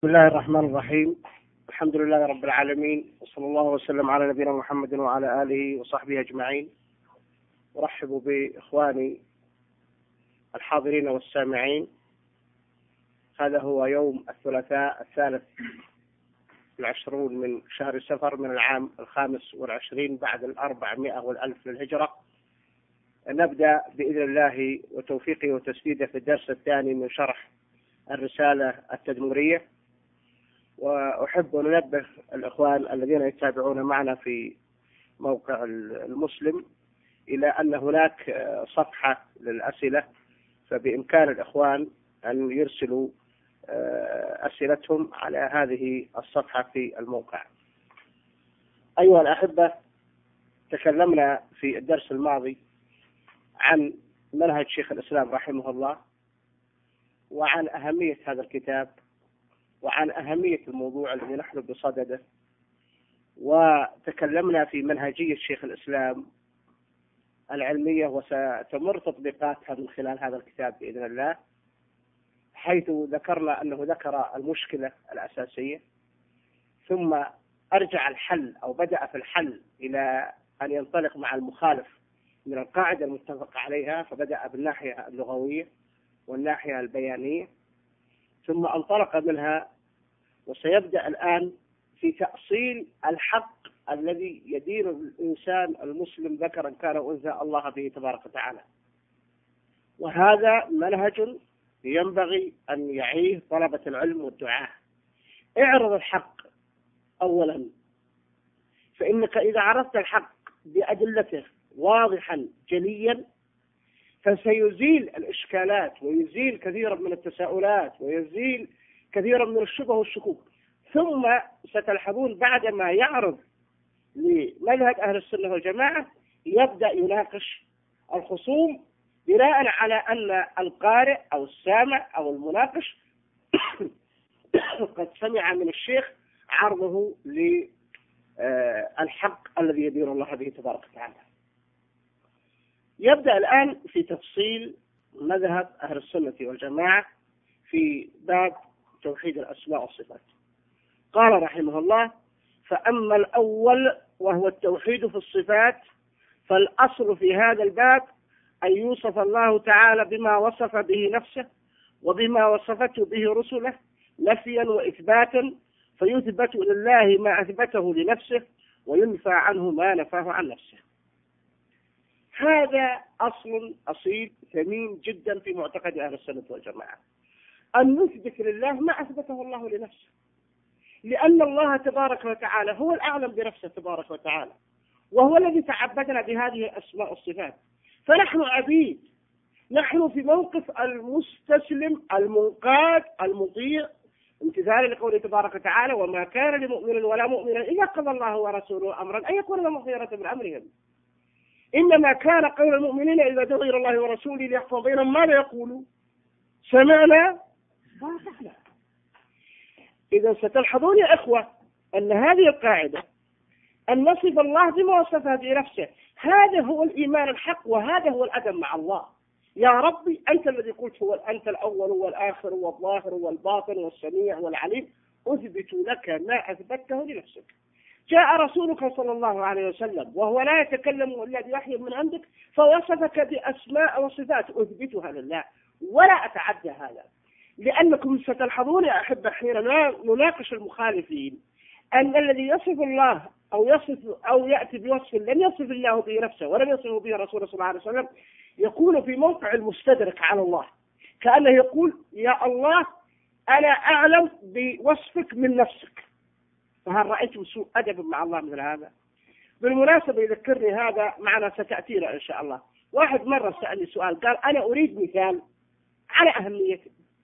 بسم الله الرحمن الرحيم. الحمد لله رب العالمين، وصلى الله وسلم على نبينا محمد وعلى آله وصحبه أجمعين. أرحب بإخواني الحاضرين والسامعين. هذا هو يوم الثلاثاء 23 من شهر سفر من العام 25 بعد 400 والألف للهجرة. نبدأ بإذن الله وتوفيقه وتسديده في الدرس الثاني من شرح الرسالة التدمرية. وأحب أن أنبه الإخوان الذين يتابعون معنا في موقع المسلم إلى أن هناك صفحة للأسئلة، فبإمكان الإخوان أن يرسلوا أسئلتهم على هذه الصفحة في الموقع. أيها الأحبة، تكلمنا في الدرس الماضي عن منهج شيخ الإسلام رحمه الله، وعن أهمية هذا الكتاب، وعن أهمية الموضوع الذي نحن بصدده، وتكلمنا في منهجية شيخ الإسلام العلمية، وستمر تطبيقاتها من خلال هذا الكتاب بإذن الله، حيث ذكرنا أنه ذكر المشكلة الأساسية، ثم أرجع الحل أو بدأ في الحل إلى أن ينطلق مع المخالف من القاعدة المتفق عليها، فبدأ بالناحية اللغوية والناحية البيانية، ثم انطلق منها وسيبدأ الآن في تأصيل الحق الذي يدين الإنسان المسلم ذكرا كان أنثى الله به تبارك وتعالى. وهذا منهج ينبغي أن يعيه طلبة العلم والدعاة. اعرض الحق أولا، فإنك إذا عرفت الحق بأدلته واضحا جليا فسيزيل الإشكالات، ويزيل كثيرا من التساؤلات، ويزيل كثيرا من الشبه والشكوك. ثم ستلحظون بعدما يعرض لمنهج أهل السنة والجماعة يبدأ يناقش الخصوم بناء على أن القارئ أو السامع أو المناقش قد سمع من الشيخ عرضه للحق الذي يدين الله به تبارك وتعالى. يبدأ الآن في تفصيل مذهب أهل السنة والجماعة في باب توحيد الأسماء والصفات. قال رحمه الله: فأما الأول وهو التوحيد في الصفات، فالأصل في هذا الباب أن يوصف الله تعالى بما وصف به نفسه وبما وصفته به رسله نفيا وإثباتا، فيثبت لله ما أثبته لنفسه وينفى عنه ما نفاه عن نفسه. هذا أصل أصيل ثمين جدا في معتقد أهل السنة والجماعة، أن نثبت لله ما أثبته الله لنفسه، لأن الله تبارك وتعالى هو الأعلم بنفسه تبارك وتعالى، وهو الذي تعبدنا بهذه الأسماء والصفات. فنحن عبيد، نحن في موقف المستسلم المنقاد المطيع امتثالا لقوله تبارك وتعالى: وما كان لمؤمن ولا مؤمن إذا قضى الله ورسوله أمرا أن يكون لهم الخيرة من أمرهم، إنما كان قول المؤمنين إذا دعوا إلى الله ورسوله ليحكم بينهم ماذا يقولوا؟ سمعنا وأطعنا. إذا ستلحظون يا إخوة أن هذه القاعدة أن نصف الله بما وصفه بنفسه، هذا هو الإيمان الحق، وهذا هو الأدب مع الله. يا ربي أنت الذي قلت أنت الأول والآخر والظاهر والباطن والسميع والعليم، أثبت لك ما أثبته لنفسك. جاء رسولك صلى الله عليه وسلم وهو لا يتكلم إلا بوحي من عندك، فوصفك بأسماء وصفات أثبتها لله ولا أتعدى هذا، لأنكم ستلحظون يا أحبة حين نناقش المخالفين أن الذي يصف الله أو يأتي بوصف لم يصف الله به نفسه ولم يصفه به رسوله صلى الله عليه وسلم يكون في موقع المستدرك على الله، كأنه يقول: يا الله أنا أعلم بوصفك من نفسك. فهل رأيتم سوء أدب مع الله مثل هذا؟ بالمناسبة يذكرني هذا معنا ستأتينا إن شاء الله. واحد مرة سألني سؤال، قال: أنا أريد مثال على أهمية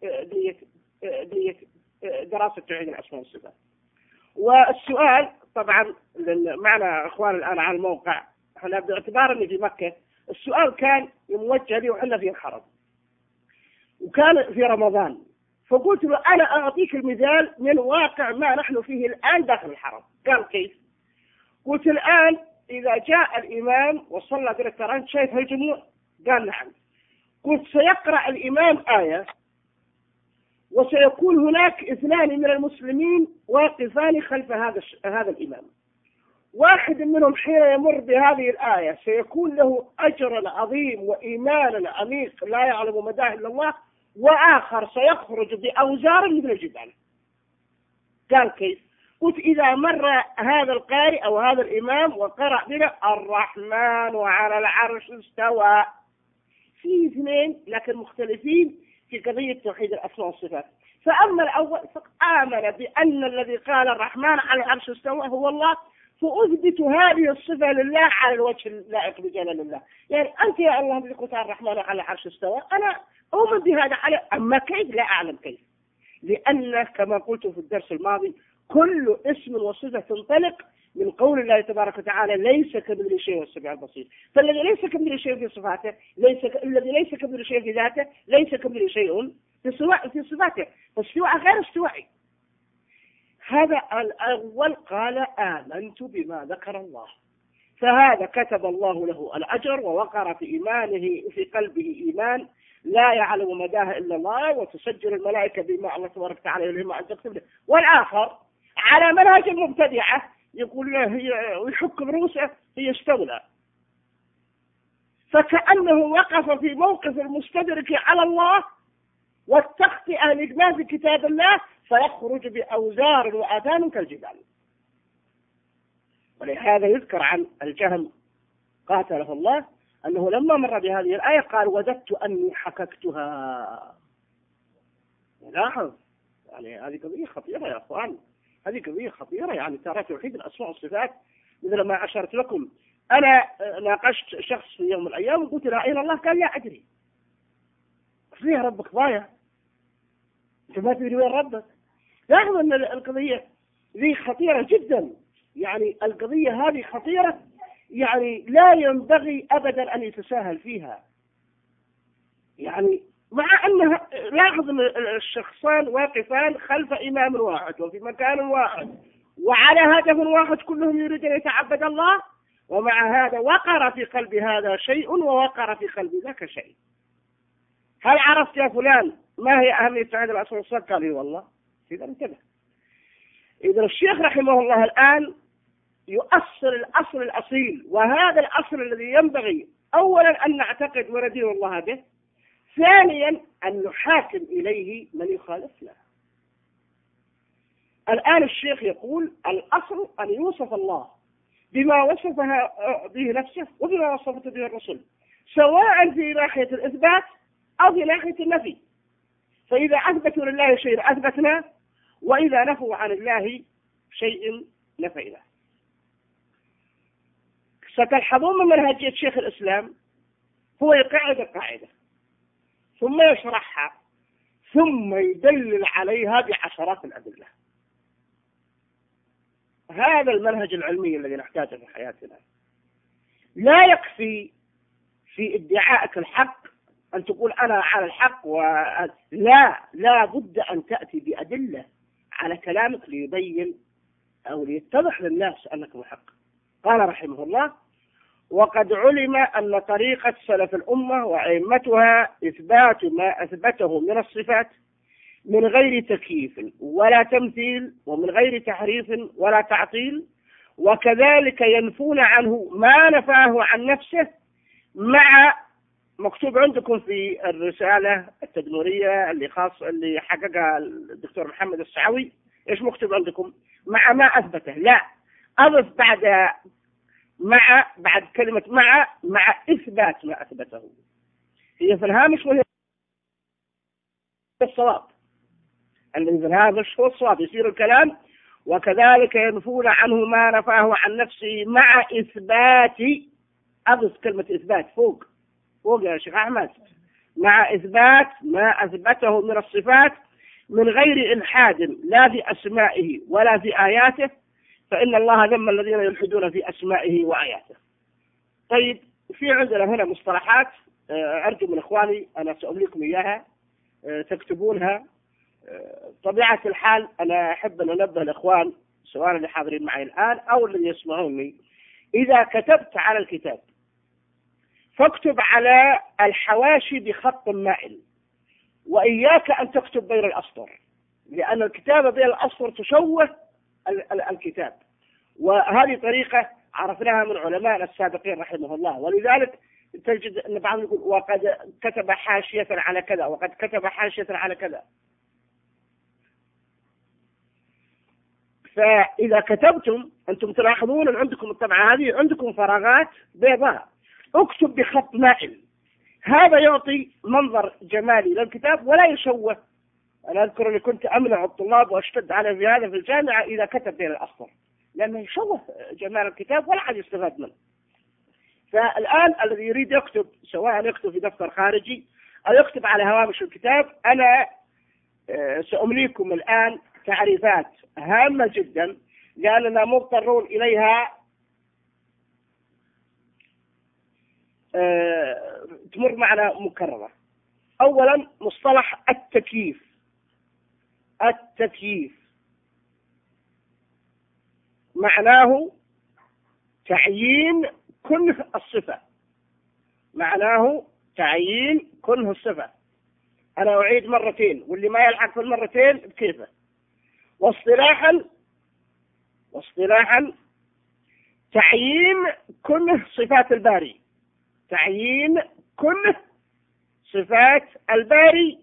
دراسة توحيد الأسماء والصفات. والسؤال طبعا معنا أخوان الآن على الموقع، احنا باعتبار أني في مكة، السؤال كان موجه لي وحنا في الحرم وكان في رمضان، فقلت له: أنا أعطيك المثال من واقع ما نحن فيه الآن داخل الحرم. قال: كيف؟ قلت: الآن إذا جاء الإمام وصلى بالتران شايف هالجموع؟ قال: نعم. قلت: سيقرأ الإمام آية وسيكون هناك اثنان من المسلمين واقفان خلف هذا الإمام. واحد منهم حين يمر بهذه الآية سيكون له أجر عظيم وإيمان عميق لا يعلم مداه إلا الله، وآخر سيخرج بأوزار مثل الجبال. قال كيف؟ قلت إذا مر هذا القارئ أو هذا الإمام وقرأ بنا الرحمن وعلى العرش استوى، في اثنين لكن مختلفين في قضية توحيد الأسماء والصفات. فأما الأول فآمن بأن الذي قال الرحمن على العرش استوى هو الله، فأثبت هذه الصفة لله على الوجه اللائق بجلال الله. يعني أنت يا الله الذي قلت الرحمن على العرش استوى، أنا أؤمن بهذا على، أما كيف لا أعلم كيف، لأن كما قلت في الدرس الماضي كل اسم وصفة تنطلق من قول الله تبارك وتعالى ليس كمثله شيء والسميع البصير. فالذي ليس كمثله شيء في صفاته الذي ليس كمثله شيء في ذاته ليس كمثله شيء في صفاته، فاستواء غير استوائي. هذا الأول قال آمنت بما ذكر الله، فهذا كتب الله له الأجر ووقر في إيمانه في قلبه إيمان لا يعلم مداه إلا الله، وتسجل الملائكة بما الله تبارك وتعالى يلهم أن تكتب له. والآخر على منهج المبتدعة يقول له هي ويحك برؤوسه هي استولى، فكأنه وقف في موقف المستدرك على الله والتخطئة لإجماز كتاب الله، فيخرج بأوزار وآثام كالجبال. ولهذا يذكر عن الجهم قاتله الله أنه لما مر بهذه الآية قال وددت أني حككتها. لاحظ يعني هذه قضية خطيرة يا أخوان، هذه قضية خطيرة. يعني ترى توحيد الأسماء والصفات مثل ما أشرت لكم. أنا ناقشت شخص في يوم من الأيام وقلت له أين الله؟ قال لا أدري. ليه ربك ضايع؟ أنت ما تدري وين ربك؟ لاحظ أن القضية ذي خطيرة جدا، يعني القضية هذه خطيرة، يعني لا ينبغي أبدا أن يتساهل فيها. يعني مع أن لاحظ أن الشخصان واقفان خلف إمام واحد وفي مكان واحد وعلى هدف واحد، كلهم يريد أن يتعبد الله، ومع هذا وقر في قلب هذا شيء ووقر في قلب ذاك شيء. هل عرفت يا فلان ما هي أهمية توحيد الأسماء والصفات؟ قال لي والله. إذا انتبه. إذا الشيخ رحمه الله الآن يؤصل الأصل الأصيل، وهذا الأصل الذي ينبغي أولا أن نعتقد وندين الله به، ثانيا أن نحاكم إليه من يخالفنا. الآن الشيخ يقول الأصل أن يوصف الله بما وصفها به نفسه وبما وصفت به الرسل، سواء في ناحية الإثبات أو في ناحية النفي. فإذا أثبتوا لله شيء أثبتنا، وإذا نفوا عن الله شيء نفينا. ستلحظون من منهجية شيخ الإسلام هو يقعد القاعدة ثم يشرحها ثم يدلل عليها بعشرات الأدلة. هذا المنهج العلمي الذي نحتاجه في حياتنا. لا يكفي في ادعائك الحق أن تقول أنا على الحق لا بد أن تأتي بأدلة على كلامك ليبين أو ليتضح للناس أنك محق. قال رحمه الله وقد علم أن طريقة سلف الأمة وأئمتها إثبات ما أثبته من الصفات من غير تكييف ولا تمثيل ومن غير تحريف ولا تعطيل، وكذلك ينفون عنه ما نفاه عن نفسه، مع مكتوب عندكم في الرسالة التدمرية اللي حققها الدكتور محمد السعوي، إيش مكتوب عندكم؟ مع ما أثبته. لا، أضف بعد كلمة مع إثبات ما أثبته. هي في الهامش وهي الصواب، الذي في الهامش هو الصواب. يصير الكلام وكذلك ينفون عنه ما نفاه عن نفسه مع إثبات، أضف كلمة إثبات فوق يا شيخ أحمد، مع إثبات ما أثبته من الصفات من غير إلحاد لا في أسمائه ولا في آياته، فإن الله ذم الذين يلحدون في أسمائه وآياته. طيب، في عندنا هنا مصطلحات أرجو من إخواني أنا سأملكم إياها تكتبونها. طبيعة الحال أنا أحب أن أنبه الإخوان سواء اللي حاضرين معي الآن أو اللي يسمعوني، إذا كتبت على الكتاب فاكتب على الحواشي بخط مائل وإياك أن تكتب بين الأسطر، لأن الكتابة بين الأسطر تشوه الكتاب، وهذه طريقة عرفناها من علماء السابقين رحمه الله. ولذلك تجد أن بعضهم يقول وقد كتب حاشية على كذا، وقد كتب حاشية على كذا. فإذا كتبتم أنتم تلاحظون أن عندكم الطبعة هذه عندكم فراغات بيضاء، اكتب بخط مائل، هذا يعطي منظر جمالي للكتاب ولا يشوه. أنا أذكر أني كنت أمنع الطلاب وأشتد على في هذا في الجامعة إذا كتب بين الأسطر، لأنه يشوه جمال الكتاب ولا حد يستفاد منه. فالآن الذي يريد يكتب، سواء يكتب في دفتر خارجي أو يكتب على هوامش الكتاب، أنا سأمليكم الآن تعريفات هامة جدا لأننا مضطرون إليها تمر معنا مكررة. أولا مصطلح التكييف. التكييف معناه تعيين كنه الصفة، معناه تعيين كنه الصفة. أنا أعيد مرتين واللي ما يلحق في المرتين بكيفه. واصطلاحا تعيين كنه صفات الباري، تعيين كنه صفات الباري،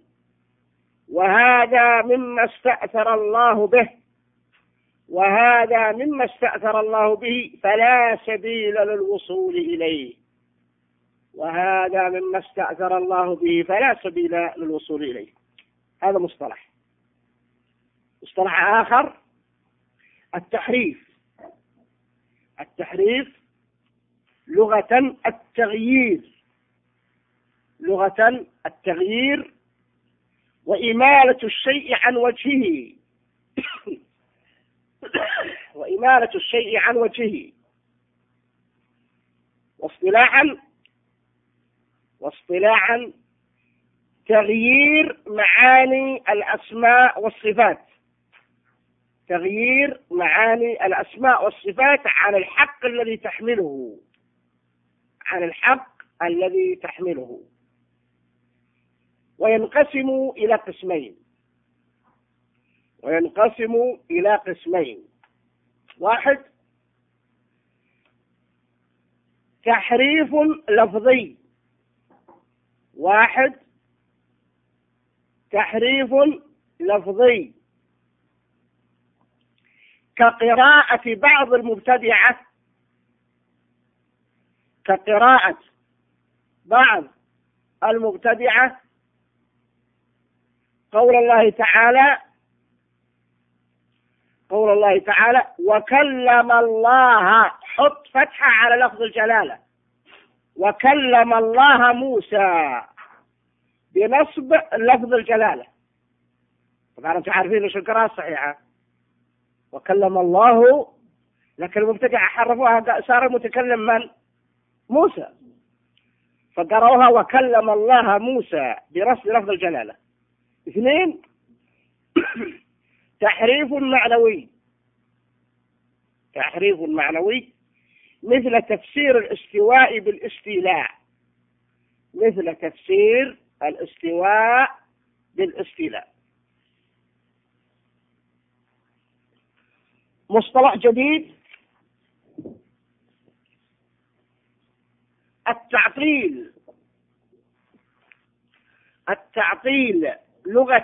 وهذا مما استأثر الله به، وهذا مما استأثر الله به فلا سبيل للوصول إليه، وهذا مما استأثر الله به فلا سبيل للوصول إليه. هذا مصطلح. مصطلح آخر التحريف. التحريف لغة التغيير، لغة التغيير وإمالة الشيء عن وجهه وإمالة الشيء عن وجهه. واصطلاحا تغيير معاني الأسماء والصفات، تغيير معاني الأسماء والصفات عن الحق الذي تحمله، عن الحق الذي تحمله. وينقسم إلى قسمين. واحد تحريف لفظي، واحد تحريف لفظي كقراءة بعض المبتدعة، كقراءة بعض المبتدعة قول الله تعالى وكلم الله، حط فتحة على لفظ الجلالة، وكلم الله موسى بنصب لفظ الجلالة. طبعا انتم عارفين ايش القراءة الصحيحة، وكلم الله، لكن المبتدعة حرفوها صار المتكلم من؟ موسى، فقرأوها وكلم الله موسى بنصب لفظ الجلالة. اثنين تحريف معنوي مثل تفسير الاستواء بالاستيلاء، مثل تفسير الاستواء بالاستيلاء. مصطلح جديد التعطيل لغة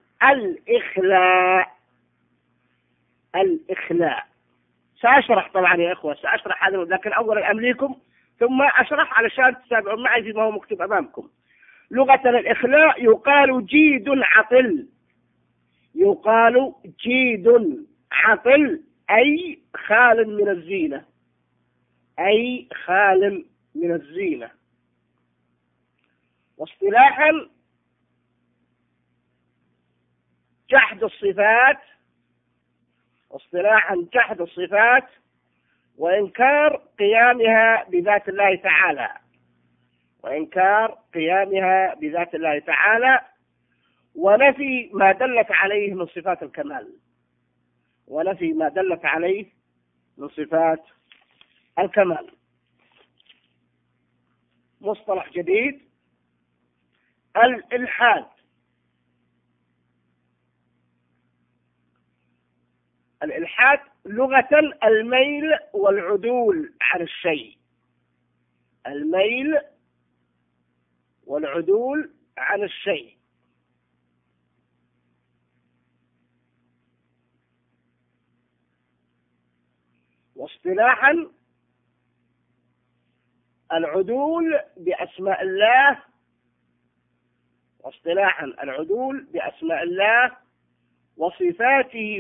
الإخلاء. سأشرح طبعا يا إخوة، سأشرح هذا، لكن أولا أمليكم ثم أشرح علشان تتابعون معي فيما هو مكتوب أمامكم. لغة الإخلاء يقال جيد عطل، يقال جيد عطل أي خال من الزينة، أي خال من الزينة. واصطلاحا جحد الصفات، جحد الصفات وإنكار قيامها بذات الله تعالى، وإنكار قيامها بذات الله تعالى، ونفي ما دلت عليه من صفات الكمال، ونفي ما دلت عليه من صفات الكمال. مصطلح جديد الإلحاد. الإلحاد لغة الميل والعدول عن الشيء، الميل والعدول عن الشيء. واصطلاحا العدول بأسماء الله، واصطلاحا العدول بأسماء الله وصفاته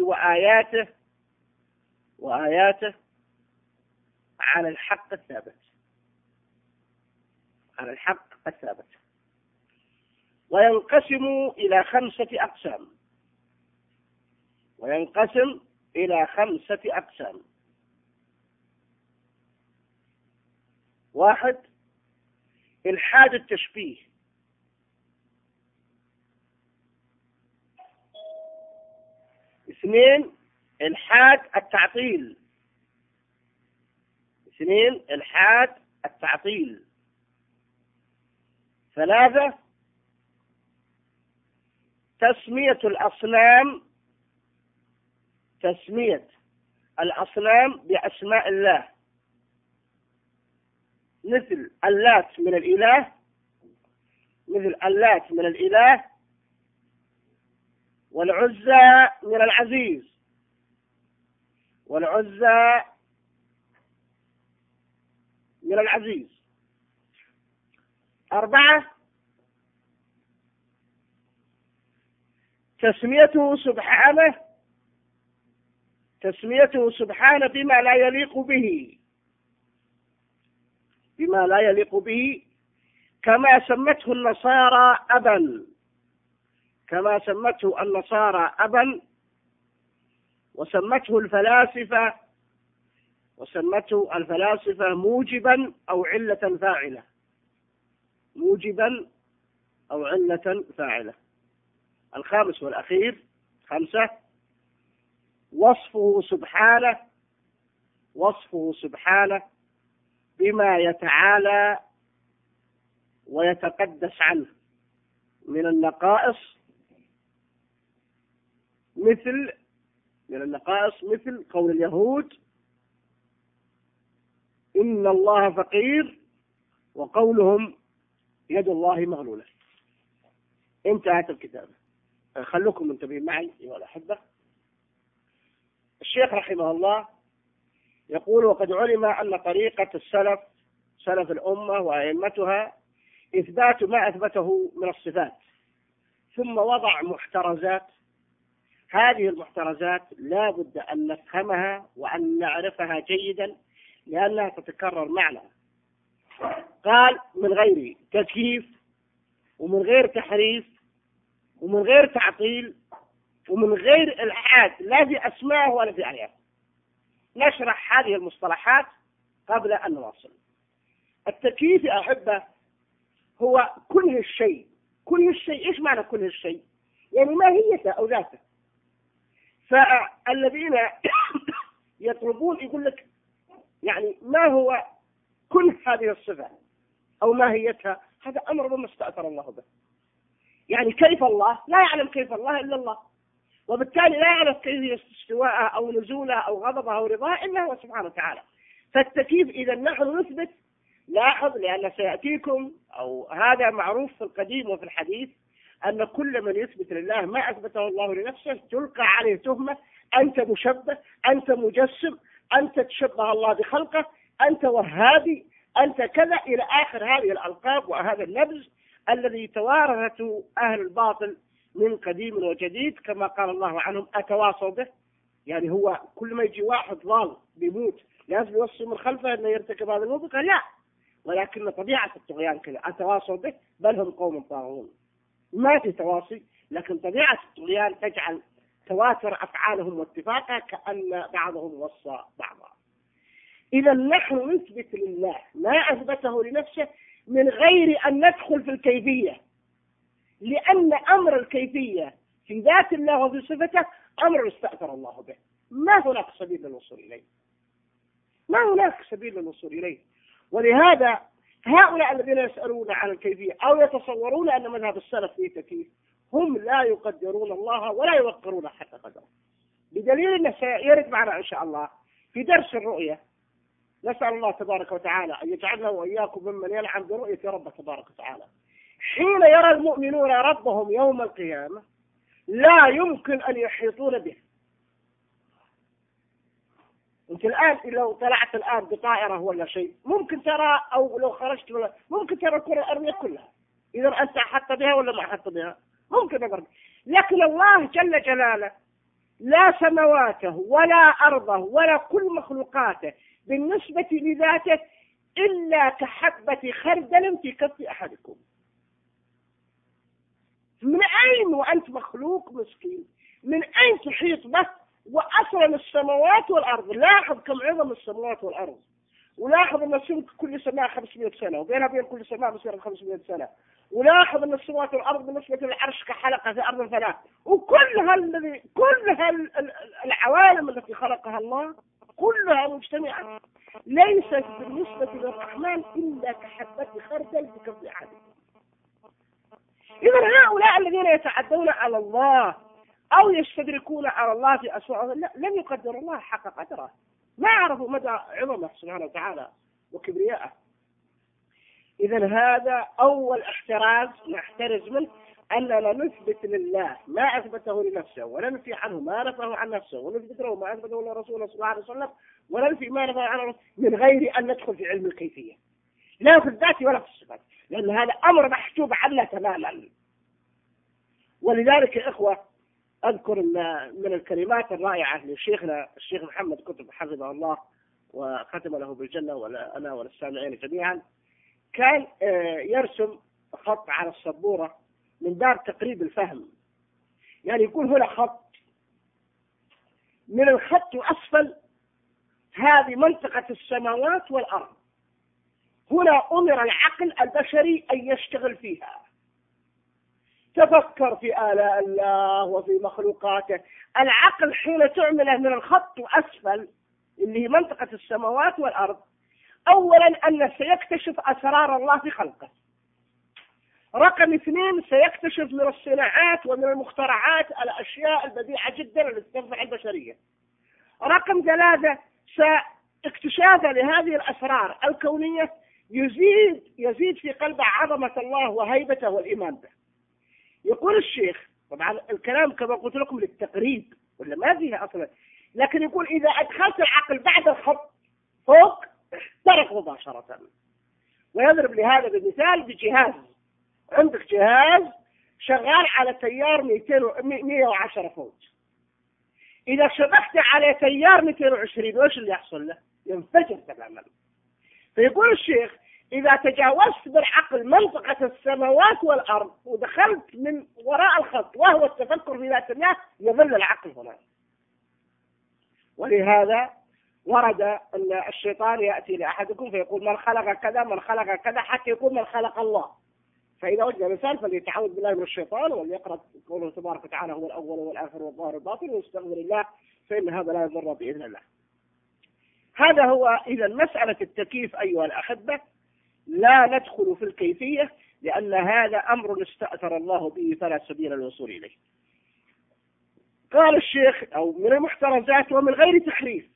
وآياته عن الحق الثابت، عن الحق الثابت. وينقسم إلى 5 أقسام، وينقسم إلى 5 أقسام. 1 إلحاد التشبيه، 2 إلحاد التعطيل، 2 إلحاد التعطيل. 3 تسمية الأصنام، تسمية الأصنام بأسماء الله، مثل اللات من الإله، مثل اللات من الإله، والعزى من العزيز، والعزى من العزيز. 4 تسميته سبحانه بما لا يليق به، بما لا يليق به، كما سمته النصارى أبا، كما سمته النصارى أبا، وسمته الفلاسفة موجبا أو علة فاعلة، موجبا أو علة فاعلة. 5 والأخير 5 وصفه سبحانه بما يتعالى ويتقدس عنه من النقائص، مثل قول اليهود إن الله فقير، وقولهم يد الله مغلولة. انتهت الكتابة. خلوكم منتبهين معي أيها الأحبة. الشيخ رحمه الله يقول: وقد علم أن طريقة السلف، سلف الأمة وأئمتها، إثبات ما أثبته من الصفات، ثم وضع محترزات. هذه المحترزات لا بد أن نفهمها وأن نعرفها جيدا، لأنها تتكرر معنا. قال: من غير تكييف، ومن غير تحريف، ومن غير تعطيل، ومن غير إلحاد، لا في أسماء ولا في آيات. نشرح هذه المصطلحات قبل أن نواصل. التكييف يا أحبة هو كل الشيء. كل الشيء، إيش معنى كل الشيء؟ يعني ماهيته أو ذاته. فالذين يطلبون يقول لك يعني ما هو كل هذه الصفة أو ماهيتها، هذا أمر ما استأثر الله به. يعني كيف الله؟ لا يعلم كيف الله إلا الله، وبالتالي لا يعرف كيف استواءه أو نزوله أو غضبه أو رضاه إلا هو سبحانه وتعالى. فالتكييف إذا نحن نثبت، لاحظ لأن سيأتيكم، أو هذا معروف في القديم وفي الحديث، أن كل من يثبت لله ما أثبته الله لنفسه تلقى عليه تهمة: أنت مشبه، أنت مجسم، أنت تشبه الله بخلقه، أنت وهابي، أنت كذا، إلى آخر هذه الألقاب وهذا النبذ الذي توارثته أهل الباطل من قديم وجديد، كما قال الله عنهم: أتواصوا به. يعني هو كل ما يجي واحد ضال بيموت لازم يوصي من خلفه أنه يرتكب هذا الموبقة؟ لا، ولكن طبيعة الطغيان كذا، أتواصوا به بل هم قوم طاغون. ما في تواصي، لكن طبيعة الطغيان تجعل تواتر أفعالهم واتفاقها كأن بعضهم وصى بعضا. إذا نحن نثبت لله ما أثبته لنفسه من غير أن ندخل في الكيفية، لأن أمر الكيفية في ذات الله وفي صفته أمر استأثر الله به، ما هناك سبيل للوصول إليه، ما هناك سبيل للوصول إليه. ولهذا هؤلاء الذين يسألون عن الكيفية أو يتصورون أن مذهب السلف فيه تكييف، هم لا يقدرون الله ولا يوقرون حتى قدره. بدليل أنه سيرد معنا إن شاء الله في درس الرؤية. نسأل الله تبارك وتعالى أن يجعلنا وإياكم ممن يلعن برؤية ربه تبارك وتعالى. حين يرى المؤمنون ربهم يوم القيامة لا يمكن أن يحيطون به. أنت الآن لو طلعت الآن بطائرة ولا شيء ممكن ترى، أو لو خرجت ولا ممكن ترى الكرة الأرضية كلها، إذا أنت أحط بها ولا ما أحط بها ممكن أقرب. لكن الله جل جلاله لا سماواته ولا أرضه ولا كل مخلوقاته بالنسبة لذاته إلا كحبة خردل في كف أحدكم. من أين وأنت مخلوق مسكين من أين تحيط به؟ وأصلا السماوات والأرض، لاحظ كم عظم السماوات والأرض، ولاحظ أن سمك كل سماء 500 سنة وبينها بين كل سماء مسيرة 500 سنة، ولاحظ أن السماوات والأرض بالنسبة للعرش كحلقة في أرض ثلاث، وكل العوالم التي خلقها الله كلها مجتمعة ليست بالنسبة للرحمن إلا كحبة خردل في كف أحدكم. إذا هؤلاء الذين يتعدون على الله أو يستدركون على الله في أسوأهم لم يقدر الله حق قدره، ما عرفوا مدى عظمه سبحانه وتعالى وكبرياءه. إذا هذا أول احتراز نحترز منه، أننا نثبت لله ما أثبته لنفسه وننفي عنه ما نفاه عن نفسه، ونثبت له ما أثبته لرسوله صلى الله عليه وسلم وننفي ما نفاه عنه من غير أن ندخل في علم الكيفية لا في الذات ولا في الصفات، لأن هذا أمر محجوب عنا تماما. ولذلك يا إخوة أذكر من الكلمات الرائعة لشيخنا الشيخ محمد كتب حفظه الله وختم له بالجنة ولا أنا والسامعين جميعا، كان يرسم خط على السبورة من باب تقريب الفهم، يعني يكون هنا خط، من الخط أسفل هذه منطقة السماوات والأرض، هنا أمر العقل البشري أن يشتغل فيها، تفكر في آلاء الله وفي مخلوقاته. العقل حين تعمله من الخط أسفل اللي هي منطقة السماوات والأرض، أولا أن سيكتشف أسرار الله في خلقه، رقم 2 سيكتشف من الصناعات ومن المخترعات الأشياء البديعة جدا التي تنفع البشرية، رقم 3 اكتشافه لهذه الأسرار الكونية يزيد في قلبه عظمة الله وهيبته والإيمان به. يقول الشيخ، طبعا الكلام كما قلت لكم للتقريب ولا ما فيها أصلا، لكن يقول إذا أدخلت العقل بعد الخط فوق احترق مباشرة. ويضرب لهذا بمثال بجهاز، عندك جهاز شغال على تيار 110 فولت، إذا شبكت على تيار 220 وش اللي يحصل له؟ ينفجر تماما. فيقول الشيخ إذا تجاوزت بالعقل منطقة السماوات والأرض ودخلت من وراء الخط وهو التفكر في ذات الله يظل العقل هنا. ولهذا ورد أن الشيطان يأتي لأحدكم فيقول من خلق كذا من خلق كذا حتى يقول من خلق الله. فإذا وجد الإنسان فليتعوذ بالله من الشيطان وليقرأ قوله تبارك وتعالى هو الأول والآخر والظاهر والباطن ويستغفر الله فإن هذا لا يضر بإذن الله. هذا هو إذا مسألة التكييف أيها الأحبة، لا ندخل في الكيفية لأن هذا أمر استأثر الله به فلا سبيل الوصول إليه. قال الشيخ أو من المحترزات ومن غير تحريف،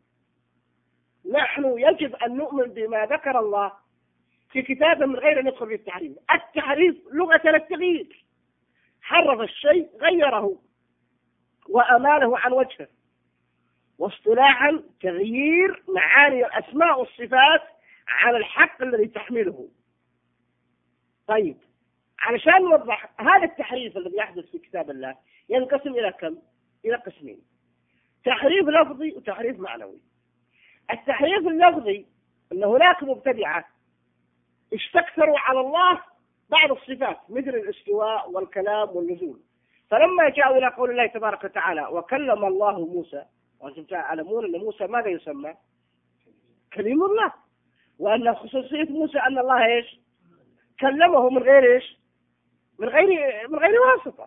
نحن يجب أن نؤمن بما ذكر الله في كتابه من غير أن ندخل في التحريف. التحريف لغة التغيير، حرف الشيء غيره وأماله عن وجهه، واصطلاحا تغيير معاني الأسماء والصفات على الحق الذي تحمله. طيب علشان نوضح هذا التحريف الذي يحدث في كتاب الله ينقسم إلى كم؟ إلى قسمين، تحريف لفظي وتحريف معنوي. التحريف اللفظي أن هناك مبتدعة استكثروا على الله بعض الصفات مثل الاستواء والكلام والنزول، فلما جاءوا إلى قول الله تبارك وتعالى وكلم الله موسى، وأنتم تعلمون أن موسى ماذا يسمى؟ كليم الله، وأن خصوصية موسى أن الله إيش؟ كلمه من غير إيش؟ من غير واسطة،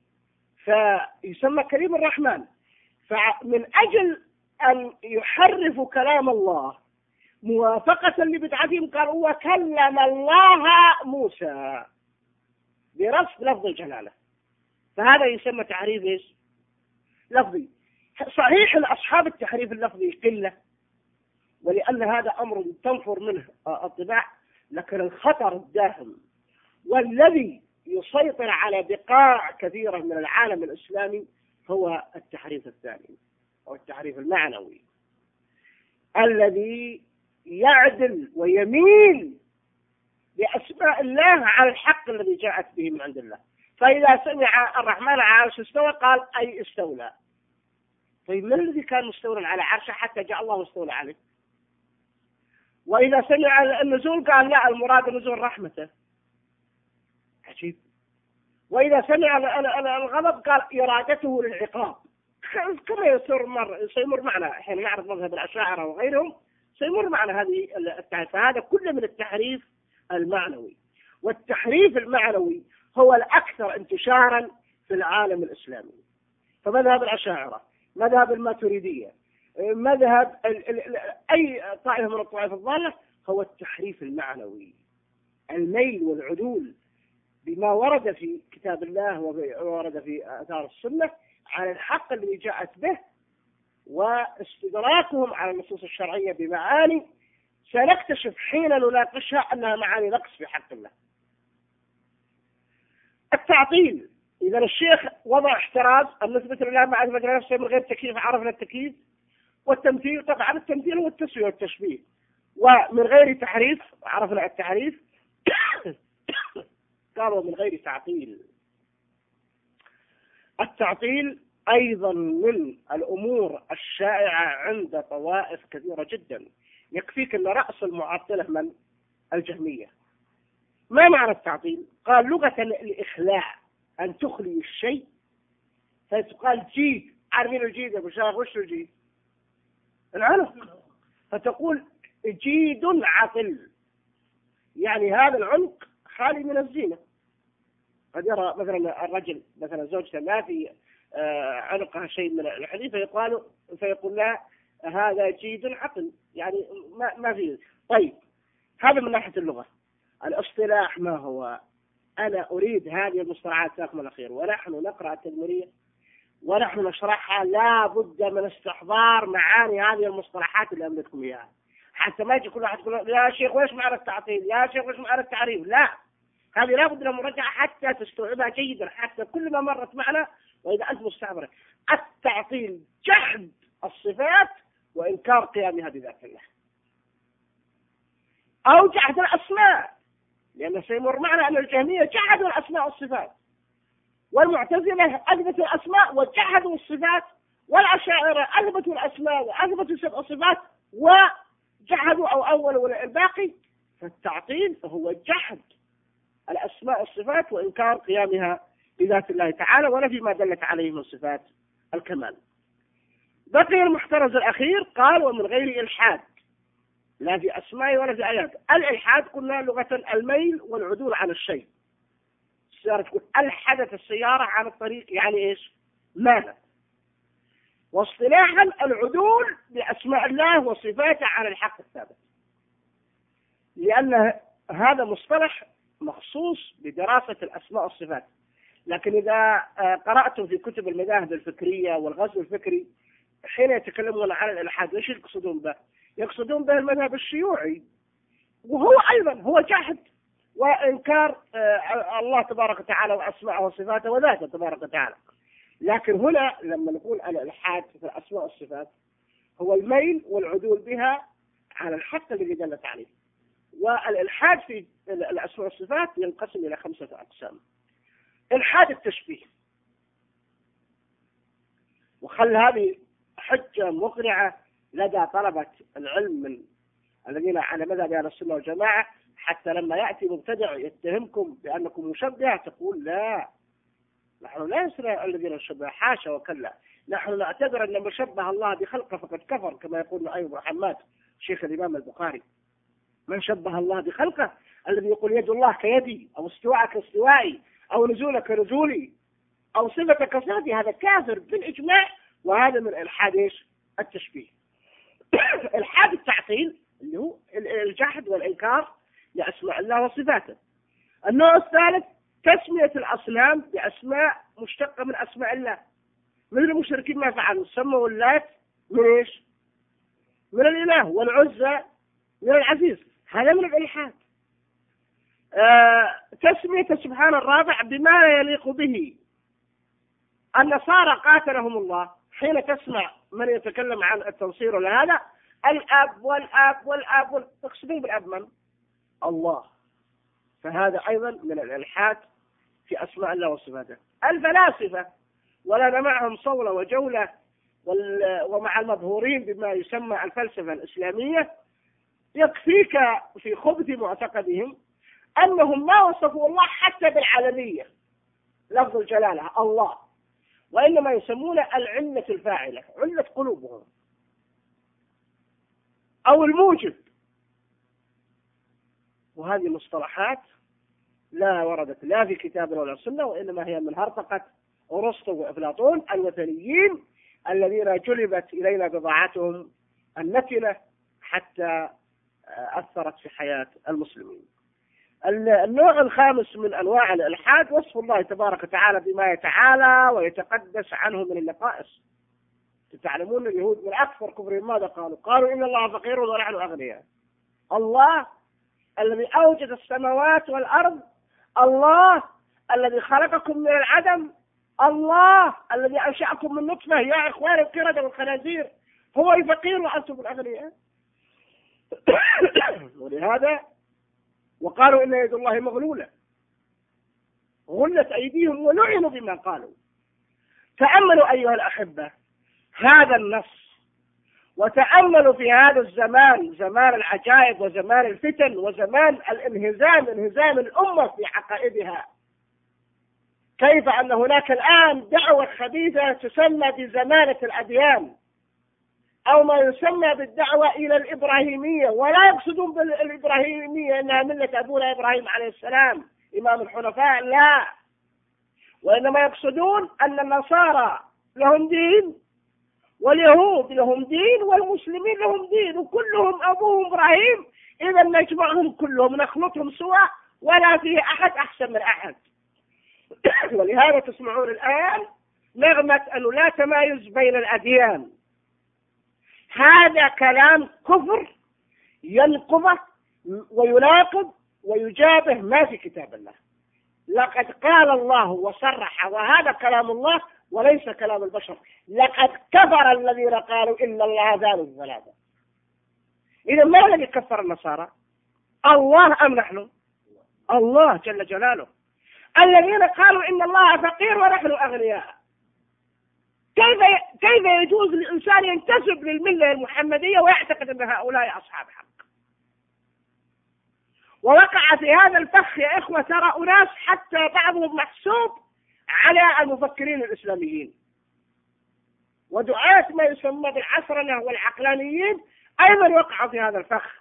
فيسمى كليم الرحمن. فمن أجل أن يحرفوا كلام الله موافقة لبدعتهم قالوا وكلم الله موسى برفض لفظ الجلالة، فهذا يسمى تعريف إيش؟ لفظي. صحيح أن أصحاب التحريف اللفظي قلة، ولأن هذا أمر تنفر منه الطباع، لكن الخطر الداهم والذي يسيطر على بقاع كثيرة من العالم الإسلامي هو التحريف الثاني، أو التحريف المعنوي، الذي يعدل ويميل بأسماء الله على الحق الذي جاءت به من عند الله. فإذا سمع الرحمن على العرش استوى قال أي استولى. طيب من الذي كان مستولا على عرشه حتى جاء الله واستولى عليه؟ وإذا سمع النزول قال لا، المراد نزول رحمته. عجيب. وإذا سمع الغضب قال إرادته للعقاب، كما سيمر معنا حين نعرف مذهب الأشاعرة وغيرهم، سيمر معنا هذه التحريف. فهذا كله من التحريف المعنوي، والتحريف المعنوي هو الأكثر انتشارا في العالم الإسلامي. فمذهب الأشاعرة، مذهب الماتريدية، مذهب أي طائفة من الطوائف الضالة، هو التحريف المعنوي، الميل والعدول بما ورد في كتاب الله وورد في آثار السنة على الحق الذي جاءت به، واستدراكهم على النصوص الشرعية بمعاني سنكتشف حين نناقشها أنها معاني نقص في حق الله. التعطيل، إذا الشيخ وضع احتراز النسبة لله مع أثبت نفسه من غير تكييف، عرفنا التكييف. والتمثيل، طبعا التمثيل هو التسوية والتشبيه. ومن غير تحريف، عرفنا التحريف. قالوا من غير تعطيل. التعطيل أيضا من الأمور الشائعة عند طوائف كثيرة جدا. يكفيك أن رأس المعطلة من الجهمية. ما معنى التعطيل؟ قال لغة الإخلاع، أن تخلي الشيء فتقال جيد. عارفين الجيد يا أبو شاغ؟ وش الجيد؟ العنق. فتقول جيد عطل، يعني هذا العنق خالي من الزينة. قد يرى مثلا الرجل مثلا زوجته ما في عنقها شيء من الحديث فيقول لها هذا جيد عطل، يعني ما فيه. طيب هذا من ناحية اللغة. الاصطلاح ما هو؟ أنا أريد هذه المصطلحات تكمل الأخير، ونحن نقرأ التدمرية ونحن نشرحها لا بد من استحضار معاني هذه المصطلحات اللي أملكم إياها، حتى ما يجي كل واحد يقول يا شيخ وش معنى التعطيل، يا شيخ وش معنى التعريف. لا، هذه لا بد من مراجعة حتى تستوعبها جيدا، حتى كل ما مرت معنا وإذا أنت مستحضرة. التعطيل جحد الصفات وإنكار قيامها بذات الله، أو جحد الأسماء، لأن سيمر معنا أن الجهمية جحدوا الأسماء والصفات، والمعتزلة أثبتوا الأسماء وجحدوا الصفات، والأشاعرة أثبتوا الأسماء وأثبتوا سبع صفات وجحدوا أو أولوا الباقي. فالتعطيل هو جحد الأسماء والصفات وإنكار قيامها بذات الله تعالى ونفي ما دلت عليه من صفات الكمال. بقي المحترز الأخير، قال ومن غير إلحاد، لا في أسماء ولا في آيات. الإلحاد قلنا لغة الميل والعدول عن الشيء. السيارة تقول ألحدت السيارة عن الطريق، يعني إيش؟ مالت. واصطلاحا العدول بأسماء الله وصفاته عن الحق الثابت، لأن هذا مصطلح مخصوص بدراسة الأسماء والصفات. لكن إذا قرأتم في كتب المذاهب الفكرية والغزو الفكري حين يتكلمون عن الإلحاد ايش يقصدون به؟ يقصدون به المذهب الشيوعي، وهو أيضا هو جحد وإنكار الله تبارك وتعالى وأسماءه وصفاته وذاته تبارك وتعالى. لكن هنا لما نقول الإلحاد في الأسماء والصفات هو الميل والعدول بها على الحق الذي دلت عليه. والإلحاد في الأسماء والصفات ينقسم إلى 5 أقسام. إلحاد التشبيه، وخل هذه حجة مقنعة لدى طلبة العلم من الذين على مذهب أهل السنة والجماعة، حتى لما يأتي مبتدع يتهمكم بأنكم مشبهة تقول لا، نحن ليس الذين نشبه، حاشا وكلا. نحن نعتبر أن من شبه الله بخلقه فقد كفر، كما يقول نعيم محمد شيخ الإمام البخاري. من شبه الله بخلقه الذي يقول يد الله كيدي، أو استواء كاستوائي، أو نزول كنزولي، أو صفة كصفتي، هذا كافر بالإجماع. وهذا من الإلحاد ايش؟ التشبيه. الحاد التعطيل اللي هو الجحد والإنكار لأسماء الله وصفاته. النوع الثالث تسمية الأصنام بأسماء مشتقة من أسماء الله، مثل المشركين ما فعلوا، سموا اللات من إيش؟ من الإله، والعزى من العزيز. هذا من الإلحاد. تسمية سبحان الرابع بما لا يليق به. النصارى قاتلهم الله حين تسمع من يتكلم عن التنصير لهذا الأب والأب والأب، تقصدون بالأب من؟ الله. فهذا أيضا من الإلحاد في أسماء الله وصفاته. الفلاسفة ولنا معهم صولة وجولة، ومع المظهورين بما يسمى الفلسفة الإسلامية، يكفيك في خبث معتقدهم أنهم ما وصفوا الله حتى بالعالمية لفظ الجلالة الله، وإنما يسمون العلة الفاعلة، علة قلوبهم، أو الموجب. وهذه مصطلحات لا وردت لا في كتاب ولا سنة، وإنما هي من هرطقة أرسطو وأفلاطون الوثنيين الذين جلبت إلينا بضاعتهم النتنة حتى أثرت في حياة المسلمين. النوع الخامس من أنواع الإلحاد وصف الله تبارك وتعالى بما يتعالى ويتقدس عنه من النقائص. تعلمون اليهود من أكثر كفرهم ماذا قالوا إن الله فقير ونحن أغنياء. الله الذي أوجد السماوات والأرض، الله الذي خلقكم من العدم، الله الذي أنشأكم من نطفة يا إخوان القردة والخنازير، هو الفقير وأنتم الأغنياء. ولهذا وقالوا إن يد الله مغلولة، غلت أيديهم ولعنوا بما قالوا. تأملوا أيها الأحبة هذا النص، وتأملوا في هذا الزمان، زمان العجائب وزمان الفتن وزمان الانهزام، انهزام الأمة في عقائدها، كيف أن هناك الآن دعوة خبيثة تسمى بزمانة الأديان، أو ما يسمى بالدعوة إلى الإبراهيمية، ولا يقصدون بالإبراهيمية أنها ملة أبونا إبراهيم عليه السلام إمام الحنفاء، لا، وإنما يقصدون أن النصارى لهم دين، واليهود لهم دين، والمسلمين لهم دين، وكلهم أبوهم إبراهيم، إذا نجمعهم كلهم نخلطهم سوا، ولا فيه أحد أحسن من أحد. ولهذا تسمعون الآن نغمة أنه لا تمايز بين الأديان. هذا كلام كفر ينقضه ويناقض ويجابه ما في كتاب الله. لقد قال الله وصرح، وهذا كلام الله وليس كلام البشر، لقد كفر الذين قالوا إن الله ثالث ثلاثة. إذا ما الذي كفر النصارى؟ الله أم نحن؟ الله جل جلاله. الذين قالوا إن الله فقير ونحن أغنياء. كيف يجوز للإنسان ينتسب للملة المحمدية ويعتقد أن هؤلاء أصحاب حق؟ ووقع في هذا الفخ يا إخوة ترى أناس حتى بعضهم محسوب على المفكرين الإسلاميين ودعاة ما يسمى بالعصرنة والعقلانيين، أيضا وقعوا في هذا الفخ.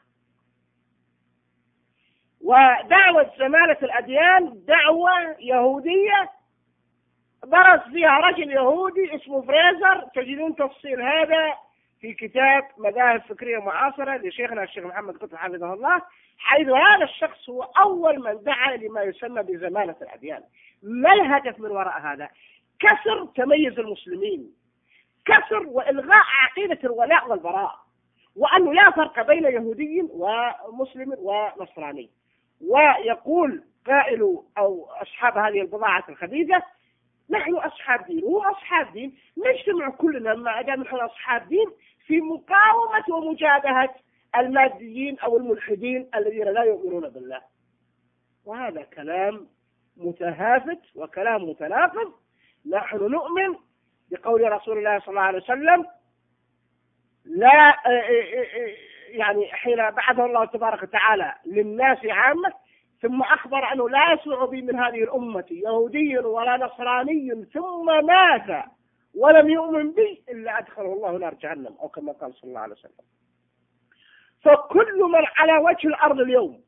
ودعوة زمالة الأديان دعوة يهودية درس فيها رجل يهودي اسمه فريزر، تجدون تفصيل هذا في كتاب مذاهب فكرية معاصرة لشيخنا الشيخ محمد قطب حفظه الله، حيث هذا الشخص هو أول من دعا لما يسمى بزمالة الأديان. ما الهدف من وراء هذا؟ كسر تميز المسلمين، كسر وإلغاء عقيدة الولاء والبراء، وأنه لا فرق بين يهودي ومسلم ونصراني. ويقول قائل أو أصحاب هذه البضاعة الخبيثة نحن أصحاب دين وهم أصحاب دين، نجتمع كلنا ما دام نحن أصحاب دين في مقاومة ومجابهة الماديين أو الملحدين الذين لا يؤمنون بالله. وهذا كلام متهافت وكلام متناقض. نحن نؤمن بقول رسول الله صلى الله عليه وسلم لا يعني حين بعثه الله تبارك وتعالى للناس عامة، ثم أخبر أنه لا يسمع بي من هذه الأمة يهودي ولا نصراني ثم مات ولم يؤمن بي إلا أدخله الله نار جهنم، أو كما قال صلى الله عليه وسلم. فكل من على وجه الأرض اليوم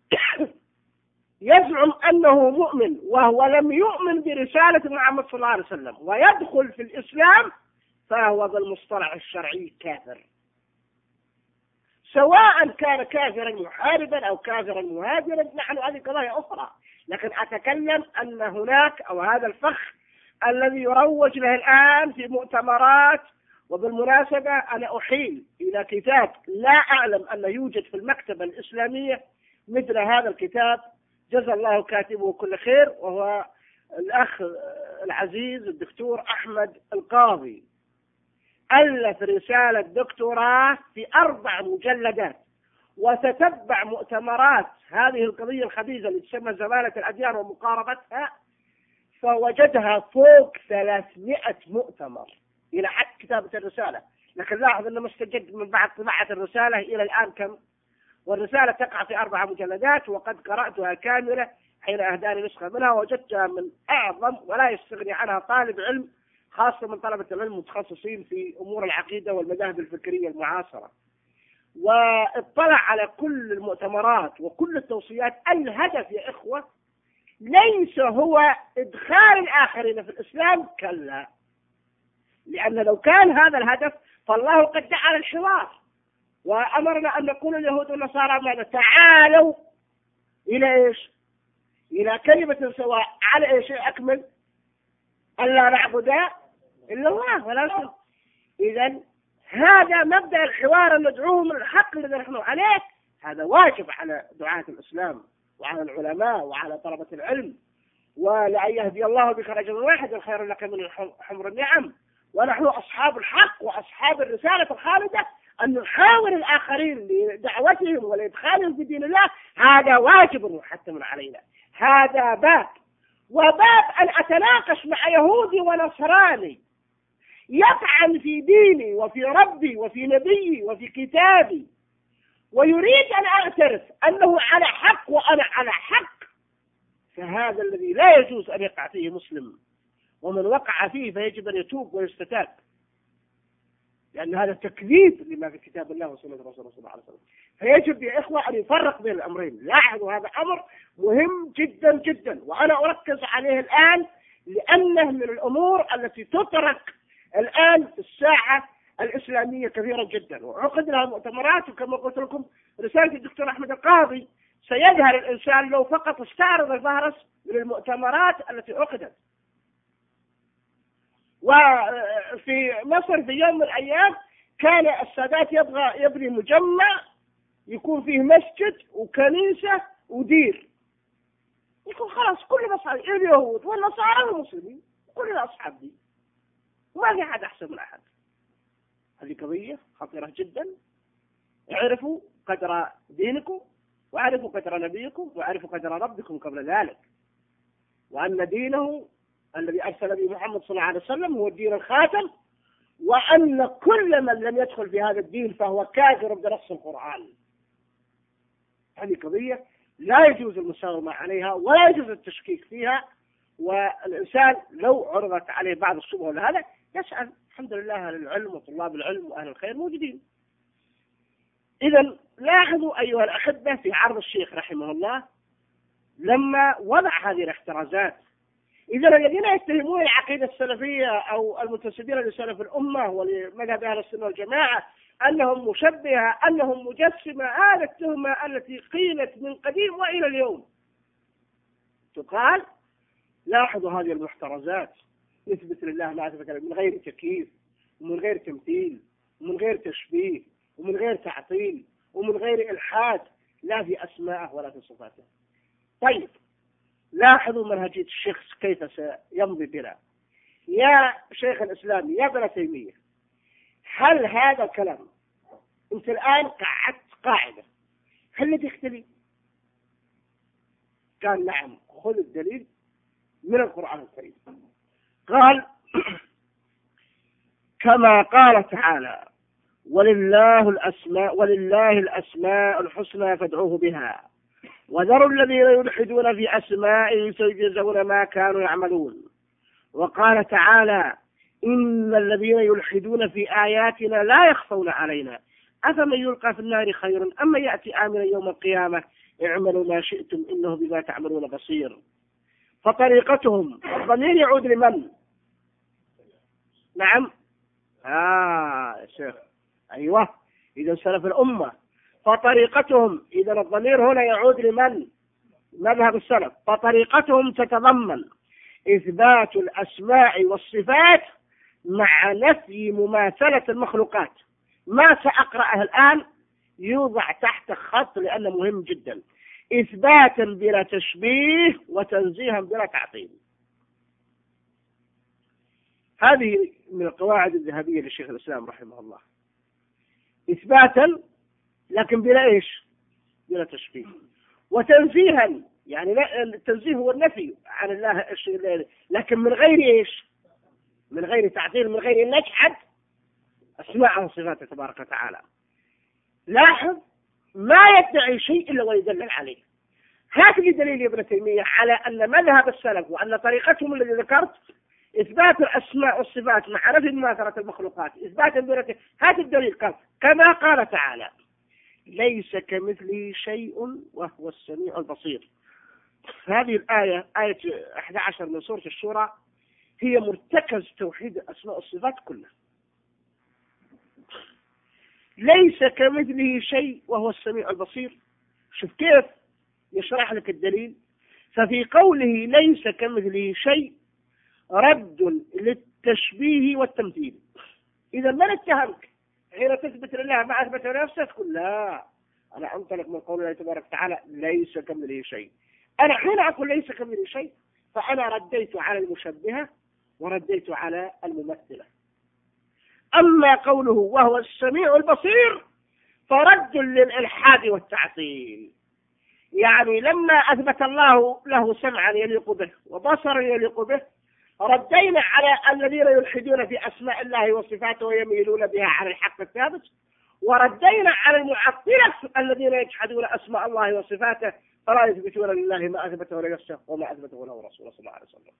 يزعم أنه مؤمن وهو لم يؤمن برسالة محمد صلى الله عليه وسلم ويدخل في الإسلام فهو بالمصطلح الشرعي كافر، سواء كان كافرا محاربا أو كافرا مهاجرا. نحن هذه قضايا أخرى، لكن أتكلم أن هناك أو هذا الفخ الذي يروج له الآن في مؤتمرات. وبالمناسبة أنا أحيل إلى كتاب لا أعلم أنه يوجد في المكتبة الإسلامية مثل هذا الكتاب، جزا الله كاتبه كل خير، وهو الأخ العزيز الدكتور أحمد القاضي، ألف رسالة دكتوراه في 4 مجلدات، وتتبع مؤتمرات هذه القضية الخبيثة اللي تسمى زمالة الأديان ومقاربتها، فوجدها فوق 300 مؤتمر إلى حد كتابة الرسالة. لكن لاحظ أنه مستجد من بعد طباعة الرسالة إلى الآن كم، والرسالة تقع في 4 مجلدات، وقد قرأتها كاملة حين أهداني نسخة منها، وجدتها من أعظم ولا يستغني عنها طالب علم، خاصة من طلبة العلم المتخصصين في أمور العقيدة والمذاهب الفكرية المعاصرة. واطلع على كل المؤتمرات وكل التوصيات. الهدف يا إخوة ليس هو إدخال الآخرين في الإسلام، كلا، لأن لو كان هذا الهدف فالله قد جعل الحوار وأمرنا أن نقول اليهود والنصارى ماذا؟ تعالوا إلى إيش؟ إلى كلمة سواء على إيش؟ أكمل ألا نعبد إلا الله ولا نشرك. إذن هذا مبدأ الحوار ندعوهم الحق الذي نحن عليه، هذا واجب على دعاة الإسلام وعلى العلماء وعلى طلبة العلم. ولأن يهدي الله بك رجلا واحدا خير لك من حمر النعم. ونحن أصحاب الحق وأصحاب الرسالة الخالدة أن نحاول الآخرين لدعوتهم ولإدخالهم في دين الله، هذا واجب محتم علينا. هذا باب، وباب أن أتناقش مع يهودي ونصراني يطعن في ديني وفي ربي وفي نبيي وفي كتابي، ويريد أن أعترف أنه على حق وأنا على حق، فهذا الذي لا يجوز أن يقع فيه مسلم، ومن وقع فيه فيجب أن يتوب ويستتاب، لأن هذا تكذيب لما في كتاب الله وسنة رسول الله صلى الله عليه وسلم. فيجب يا إخوة أن يفرق بين الأمرين. لاحظوا هذا أمر مهم جدا جدا، وأنا أركز عليه الآن لأنه من الأمور التي تترك الآن في الساحة الإسلامية كثيرا جدا. وعقد لها مؤتمرات، وكما قلت لكم رسالة الدكتور أحمد القاضي سيظهر الإنسان لو فقط استعرض الفهرس من المؤتمرات التي عقدت. وفي مصر في يوم من الأيام كان السادات يبغى يبني مجمع يكون فيه مسجد وكنيسة ودير، يكون خلاص كل مصر اليهود والنصارى والمسلمين كلنا أصحاب دين، وما في أحد أحسن من أحد. هذه قضية خطيرة جدا. اعرفوا قدر دينكم، واعرفوا قدر نبيكم، واعرفوا قدر ربكم قبل ذلك، وأن دينه الذي أرسل به محمد صلى الله عليه وسلم هو الدين الخاتم، وأن كل من لم يدخل في هذا الدين فهو كافر بنص القرآن. هذه قضية لا يجوز المساومة عليها ولا يجوز التشكيك فيها. والإنسان لو عرضت عليه بعض الشبهة ولا هذا يسأل. الحمد لله أهل العلم وطلاب العلم وأهل الخير موجودين. إذا لاحظوا أيها الأحبة في عرض الشيخ رحمه الله لما وضع هذه الاحترازات. إذا الذين يتهمون العقيدة السلفية أو المنتسبين لسلف الأمة ولمذهب أهل السنة والجماعة أنهم مشبهة أنهم مجسمة، هذه التهمة التي قيلت من قديم وإلى اليوم تقال. لاحظوا هذه المحترزات، نثبت لله معرفة من غير تكييف ومن غير تمثيل ومن غير تشبيه ومن غير تعطيل ومن غير إلحاد، لا في أسماءه ولا في صفاته. طيب لاحظوا منهجية الشيخ كيف سيمضي بنا. يا شيخ الإسلام يا ابن تيمية، هل هذا الكلام أنت الآن قعدت قاعدة هل تختلي؟ قال نعم، خذ الدليل من القرآن الكريم. قال كما قال تعالى ولله الأسماء الحسنى فادعوه بها وذروا الذين يلحدون في أسمائه سيجزون ما كانوا يعملون. وقال تعالى إن الذين يلحدون في آياتنا لا يخفون علينا أفمن يلقى في النار خير أما يأتي آمنا يوم القيامة اعملوا ما شئتم إنه بما تعملون بصير. فطريقتهم الضمير يعود لمن؟ نعم يا شيخ أيوة، إذا سلف الأمة. فطريقتهم إذا الضمير هنا يعود لمن؟ مذهب السلف. فطريقتهم تتضمن إثبات الأسماء والصفات مع نفي مماثلة المخلوقات. ما سأقرأه الآن يوضع تحت خط لأنه مهم جدا. إثباتا بلا تشبيه وتنزيها بلا تعطيل. هذه من القواعد الذهبية للشيخ الإسلام رحمه الله. إثباتا لكن بلا إيش؟ بلا تشبيه. وتنزيها يعني التنزيه هو النفي عن الله الشيء، لكن من غير إيش؟ من غير تعطيل، من غير أن نجحد أسماءه وصفاته تبارك وتعالى. لاحظ ما يدعي شيء إلا ويدلل عليه. هات لي دليل يا ابن تيمية على أن مذهب السلف وأن طريقتهم الذي ذكرت إثبات الأسماء والصفات مع نفي مماثلة المخلوقات إثباتا بلا. هات الدليل. قال كما قال تعالى ليس كمثله شيء وهو السميع البصير. هذه الآية آية 11 من سورة الشورى هي مرتكز توحيد الأسماء والصفات كلها. ليس كمثله شيء وهو السميع البصير. شوف كيف يشرح لك الدليل. ففي قوله ليس كمثله شيء رد للتشبيه والتمثيل. إذا من اتهمك حين تثبت لله ما أثبت لنفسه تقول لا أنا أنطلق من قول الله تبارك وتعالى ليس كمثله شيء. أنا حين أقول ليس كمثله شيء فأنا رديت على المشبهة ورديت على الممثلة. أما قوله وهو السميع البصير فرد للإلحاد والتعطيل. يعني لما أثبت الله له سمعا يليق به وبصرا يليق به ردينا على الذين يلحدون في أسماء الله وصفاته ويميلون بها عن الحق الثابت، وردينا على المعطلة الذين يجحدون أسماء الله وصفاته فلا يثبتون لله ما أثبته لنفسه وما أثبته له رسوله صلى الله عليه وسلم.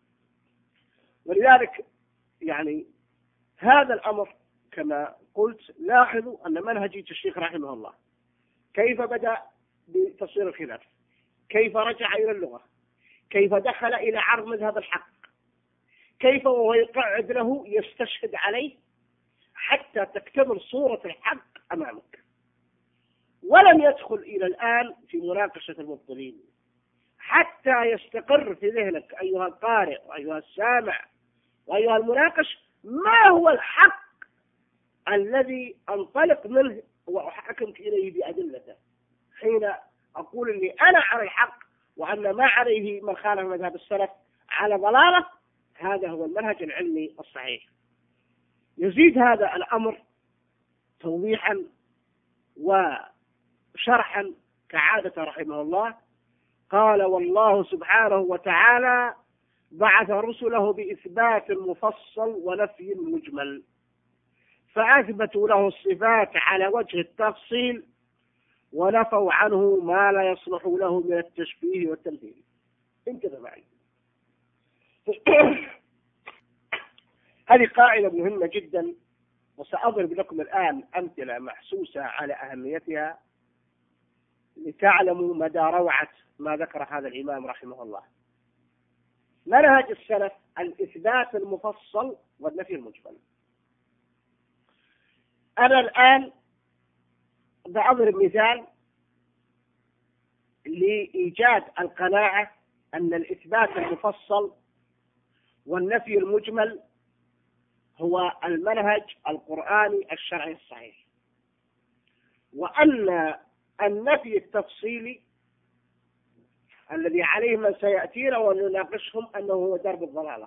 ولذلك يعني هذا الأمر كما قلت لاحظوا أن منهجية الشيخ رحمه الله كيف بدأ بتصوير الخلاف، كيف رجع إلى اللغة، كيف دخل إلى عرض مذهب الحق، كيف وهو يقعد له يستشهد عليه حتى تكتمل صورة الحق أمامك. ولم يدخل إلى الآن في مناقشة المبطلين حتى يستقر في ذهنك أيها القارئ وأيها السامع وأيها المناقش ما هو الحق الذي أنطلق منه وأحكمك إليه بأدلته حين أقول أني أنا على الحق وأن ما عليه من خالف مذهب السلف على ضلالة. هذا هو المنهج العلمي الصحيح. يزيد هذا الأمر توضيحا وشرحا كعادة رحمه الله. قال والله سبحانه وتعالى بعث رسله بإثبات مفصل ونفي مجمل، فأثبتوا له الصفات على وجه التفصيل ونفوا عنه ما لا يصلح له من التشبيه والتمثيل. انتبه معي. هذه قاعدة مهمة جدا وسأضرب لكم الآن أمثلة محسوسة على أهميتها لتعلموا مدى روعة ما ذكر هذا الإمام رحمه الله. منهج السلف الإثبات المفصل والنفي المجمل. أنا الآن بأضرب مثال لإيجاد القناعة أن الإثبات المفصل والنفي المجمل هو المنهج القرآني الشرعي الصحيح، وأن النفي التفصيلي الذي عليه من سيأتينا ونناقشهم أنه هو درب الضلالة.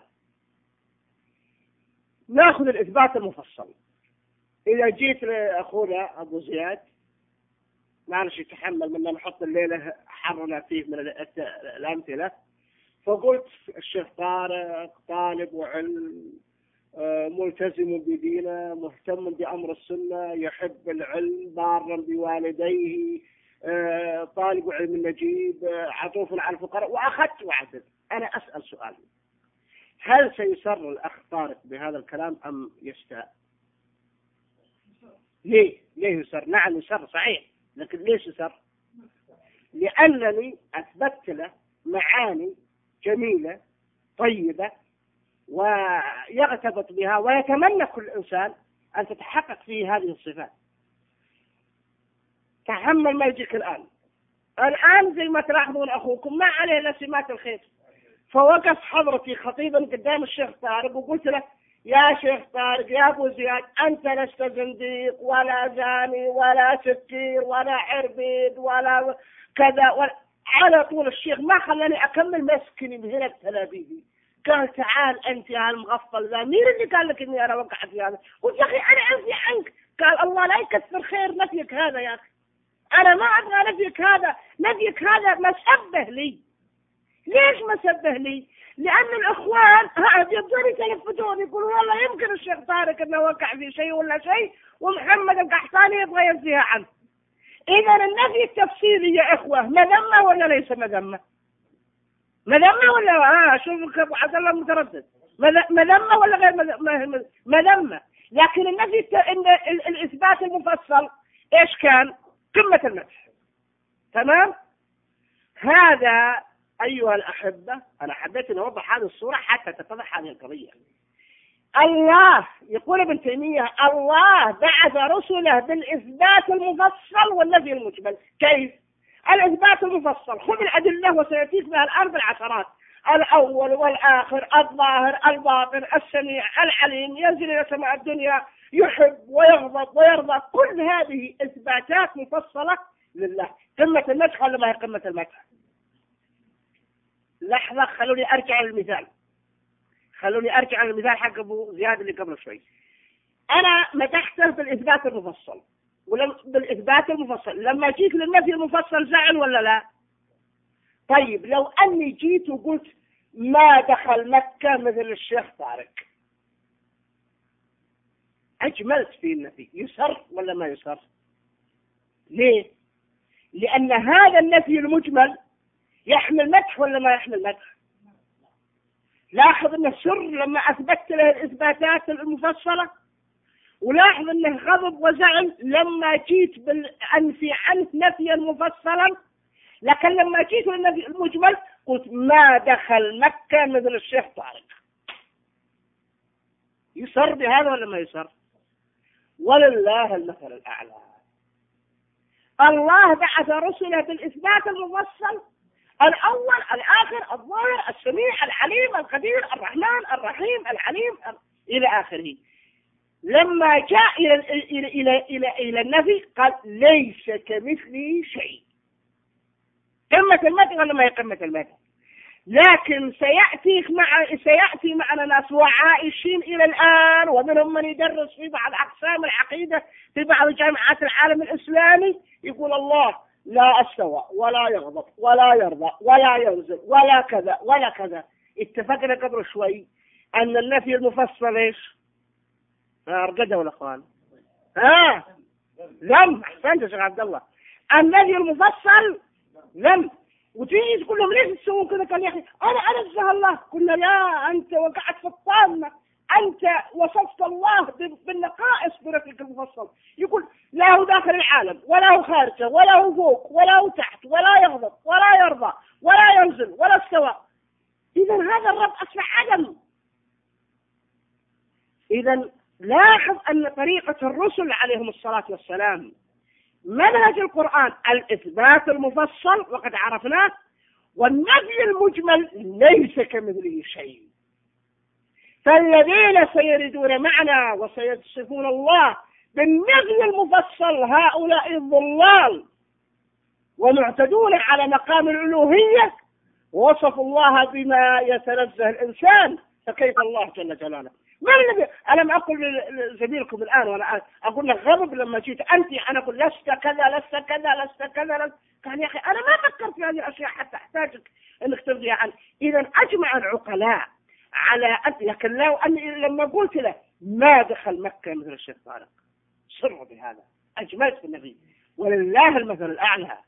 نأخذ الإثبات المفصل. إذا جيت لأخونا أبو زياد معلش يتحمل منا نحط الليلة حرنا فيه من الأمثلة، فقلت الشيخ طارق طالب وعلم ملتزم بدينه مهتم بأمر السنة يحب العلم بارا بوالديه طالب علم نجيب عطوف على الفقراء وأخذت وعدد. أنا أسأل سؤال، هل سيسر الأخ طارق بهذا الكلام أم يستاء؟ ليه يسر؟ نعم يسر صحيح، لكن ليش يسر؟ لأنني أثبت له معاني جميلة طيبة ويغتبط بها ويتمنى كل إنسان أن تتحقق فيه هذه الصفات. تحمل ما يجيك الآن زي ما تلاحظون أخوكم ما عليه إلا سمات الخير، فوقف حضرتي خطيبا قدام الشيخ طارق وقلت له يا شيخ طارق يا أبو زياد أنت لست زنديق ولا زاني ولا سكير ولا عربيد ولا كذا ولا. على طول الشيخ ما خلاني أكمل مسكني من هنا التلابيبي. قال تعال أنت يا المغفل ذا، مين اللي قال لك إني أنا وقعت في هذا؟ قلت يا أخي أنا أنفي عنك. قال الله لا يكثر خير نفيك هذا يا أخي، أنا ما أبغى نفيك هذا، نفيك هذا مسبه لي. ليش مسبه لي؟ لأن الإخوان يبدون يتلفتون يقولون والله يمكن الشيخ طارق إنه وقع في شيء ولا شيء ومحمد القحطاني يبغى ينزيها عنه. إذا النفي التفسيري يا إخوة مذمة ولا ليس مذمة؟ مذمة ولا شوف أبو عبد الله متردد، مذمة ولا غير مذمة؟ لكن النفي الإثبات المفصل إيش كان؟ قمة المدح. تمام؟ هذا أيها الأحبة أنا حبيت أن أوضح هذه الصورة حتى تتضح هذه القضية. الله يقول ابن تيمية الله بعث رسله بالإثبات المفصل والنفي المجمل. كيف؟ الإثبات المفصل خذ الأدلة وسيأتيك بها الأرض العشرات، الأول والآخر الظاهر الباطن السميع العليم، ينزل إلى سماء الدنيا، يحب ويغضب ويرضى، كل هذه إثباتات مفصلة لله. قمة المدح ولا ما هي قمة المدح؟ لحظة خلوني أرجع للمثال، حق أبو زياد اللي قبل شوي. أنا مدحته بالإثبات المفصل لما جيت للنفي المفصل زعل ولا لا؟ طيب لو أني جيت وقلت ما دخل مكة مثل الشيخ طارق، أجملت في النفي، يسر ولا ما يسر؟ ليه؟ لأن هذا النفي المجمل يحمل مدح ولا ما يحمل مدح؟ لاحظ أنه سر لما أثبت له الإثباتات المفصلة، ولاحظ أنه غضب وزعل لما جيت بالأنفي عنه نفيا مفصلا. لكن لما جيت للنفي المجمل قلت ما دخل مكة مثل الشيخ طارق. يسر بهذا ولا ما يسر؟ ولله المثل الأعلى. الله بعث رسله بالإثبات المفصل، الأول الآخر الظاهر السميع العليم القدير الرحمن الرحيم العليم إلى آخره. لما جاء إلى النفي قال ليس كمثله شيء. قمة المدح ولا ما هي قمة المدح؟ لكن سيأتي معنا ناس وعائشين إلى الآن، ومنهم من يدرس في بعض أقسام العقيدة في بعض جامعات العالم الإسلامي يقول الله لا استوى ولا يغضب ولا يرضى ولا ينزل ولا كذا ولا كذا. اتفقنا قبل شوي أن النفي المفصل إيش؟ أرقده ولا أخوان؟ لم. أحسنت يا شيخ عبد الله. النفي المفصل لم. وتيجي تقول لهم ليش تسوون كذا؟ قال يا أخي أنا أنزه الله. قلنا لا، أنت وقعت في الطامة، أنت وصفت الله بالنقائص برفق المفصل. يقول لا هو داخل العالم ولا هو خارجه ولا هو فوق ولا هو تحت ولا يغضب ولا يرضى ولا ينزل ولا استوى. إذا هذا الرب أصبح عدم. إذا لاحظ أن طريقة الرسل عليهم الصلاة والسلام منهج القرآن الإثبات المفصل وقد عرفناه، والنفي المجمل ليس كمثله شيء. فالذين سيردون معنا وسيصفون الله بالنفي المفصل هؤلاء الضلال ومعتدون على مقام الألوهية، ووصفوا الله بما يتنزه الإنسان، فكيف الله جل جلاله؟ ما الذي ألم أقول لزميلكم الآن وأنا أقول لك غضب لما جيت أنت أنا أقول لست كذا لست كذا لست كذا قال يا أخي أنا ما فكرت في هذه الأشياء حتى أحتاجك أنك ترضي عنه. إذا أجمع العقلاء على لكن لو أني لما قلت له ما دخل مكة مثل الشيخ طارق سر بهذا أجملت النبي، ولله المثل الأعلى.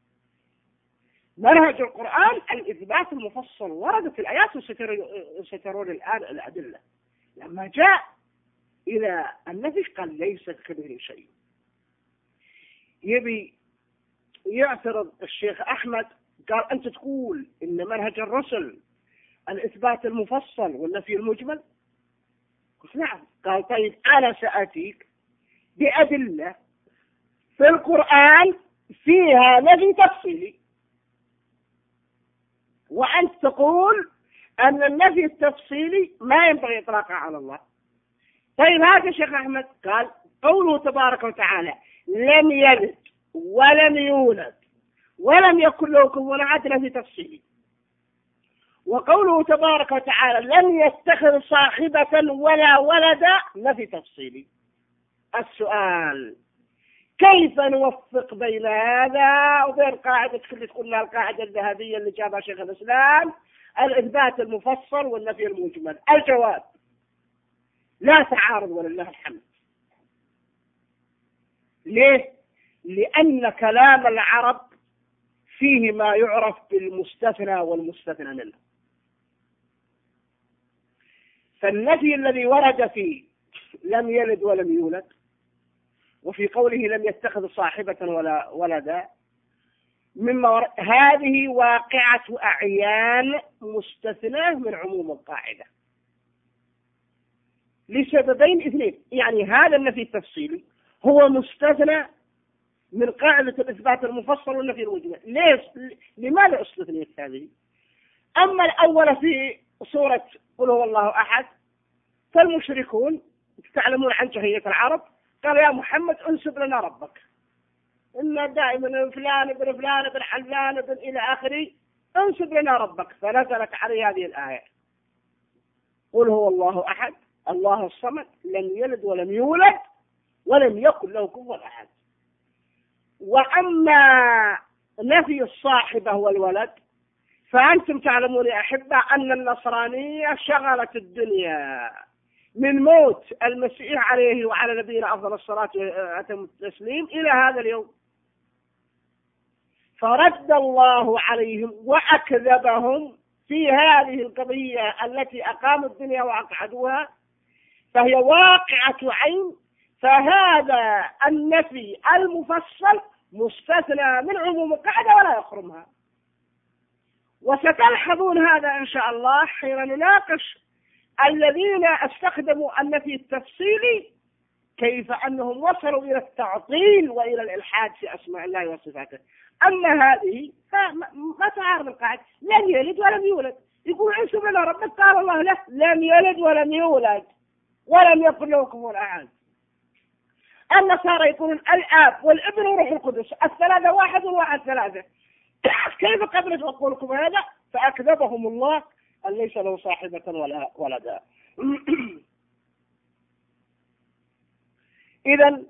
منهج القرآن الإثبات المفصل وردت الآيات وسترون الآن الأدلة. لما جاء إلى النفي قال ليس كمثله شيء. يبي يعترض الشيخ أحمد قال أنت تقول إن منهج الرسل الإثبات المفصل والنفي المجمل؟ قلت نعم. قال طيب أنا سأتيك بأدلة في القرآن فيها نفي تفصيلي، وأنت تقول أن النفي التفصيلي ما ينبغي إطلاقه على الله. طيب هذا شيخ أحمد قال قوله تبارك وتعالى لم يلد ولم يولد ولم يكن له كفوا أحد نفي تفصيلي، وقوله تبارك وتعالى لم يتخذ صاحبة ولا ولدا نفي تفصيلي. السؤال كيف نوفق بين هذا وبين قاعدة اللي تقولنا القاعدة الذهبية اللي جابها شيخ الإسلام الإثبات المفصل والنفي المجمل؟ الجواب لا تعارض ولله الحمد. ليه؟ لأن كلام العرب فيه ما يعرف بالمستثنى والمستثنى منه. فالنفي الذي ورد فيه لم يلد ولم يولد، وفي قوله لم يتخذ صاحبة ولا ولدا، هذه واقعة أعيان مستثناه من عموم القاعدة لسببين اثنين. يعني هذا النفي التفصيلي هو مستثنى من قاعدة الإثبات المفصل والنفي المجمل. ليش؟ لماذا استثنيت هذه؟ أما الأول في سورة قل هو الله أحد، فالمشركون تعلمون عن جاهلية العرب قال يا محمد انسب لنا ربك، إن دائما فلان ابن فلان ابن حلان ابن إلى آخره، انسب لنا ربك. فنزلت عليه هذه الآية قل هو الله أحد الله الصمد لم يلد ولم يولد ولم يكن له كفوا أحد. وأما نفي الصاحبة والولد فأنتم تعلمون يا أحبة أن النصرانية شغلت الدنيا من موت المسيح عليه وعلى نبينا أفضل الصلاة والتسليم إلى هذا اليوم، فرد الله عليهم وأكذبهم في هذه القضية التي أقاموا الدنيا وأقعدوها، فهي واقعة عين. فهذا النفي المفصل مستثنى من عموم القاعدة ولا يخرمها. وستلحظون هذا إن شاء الله حين نناقش الذين استخدموا النفي التفصيلي كيف أنهم وصلوا إلى التعطيل وإلى الإلحاد في أسماء الله وصفاته. أما هذه ما تعارض القاعدة، لم يلد ولم يولد. يقول عيسى بن ربك قال الله له لم يلد ولم يولد ولم يكن له كفوا أحد. النصارى يقولون الآب والابن وروح القدس الثلاثة واحد والواحد ثلاثة. كيف قبلت أقولكم هذا؟ فأكذبهم الله أن ليس له صاحبة ولا ولدا. إذن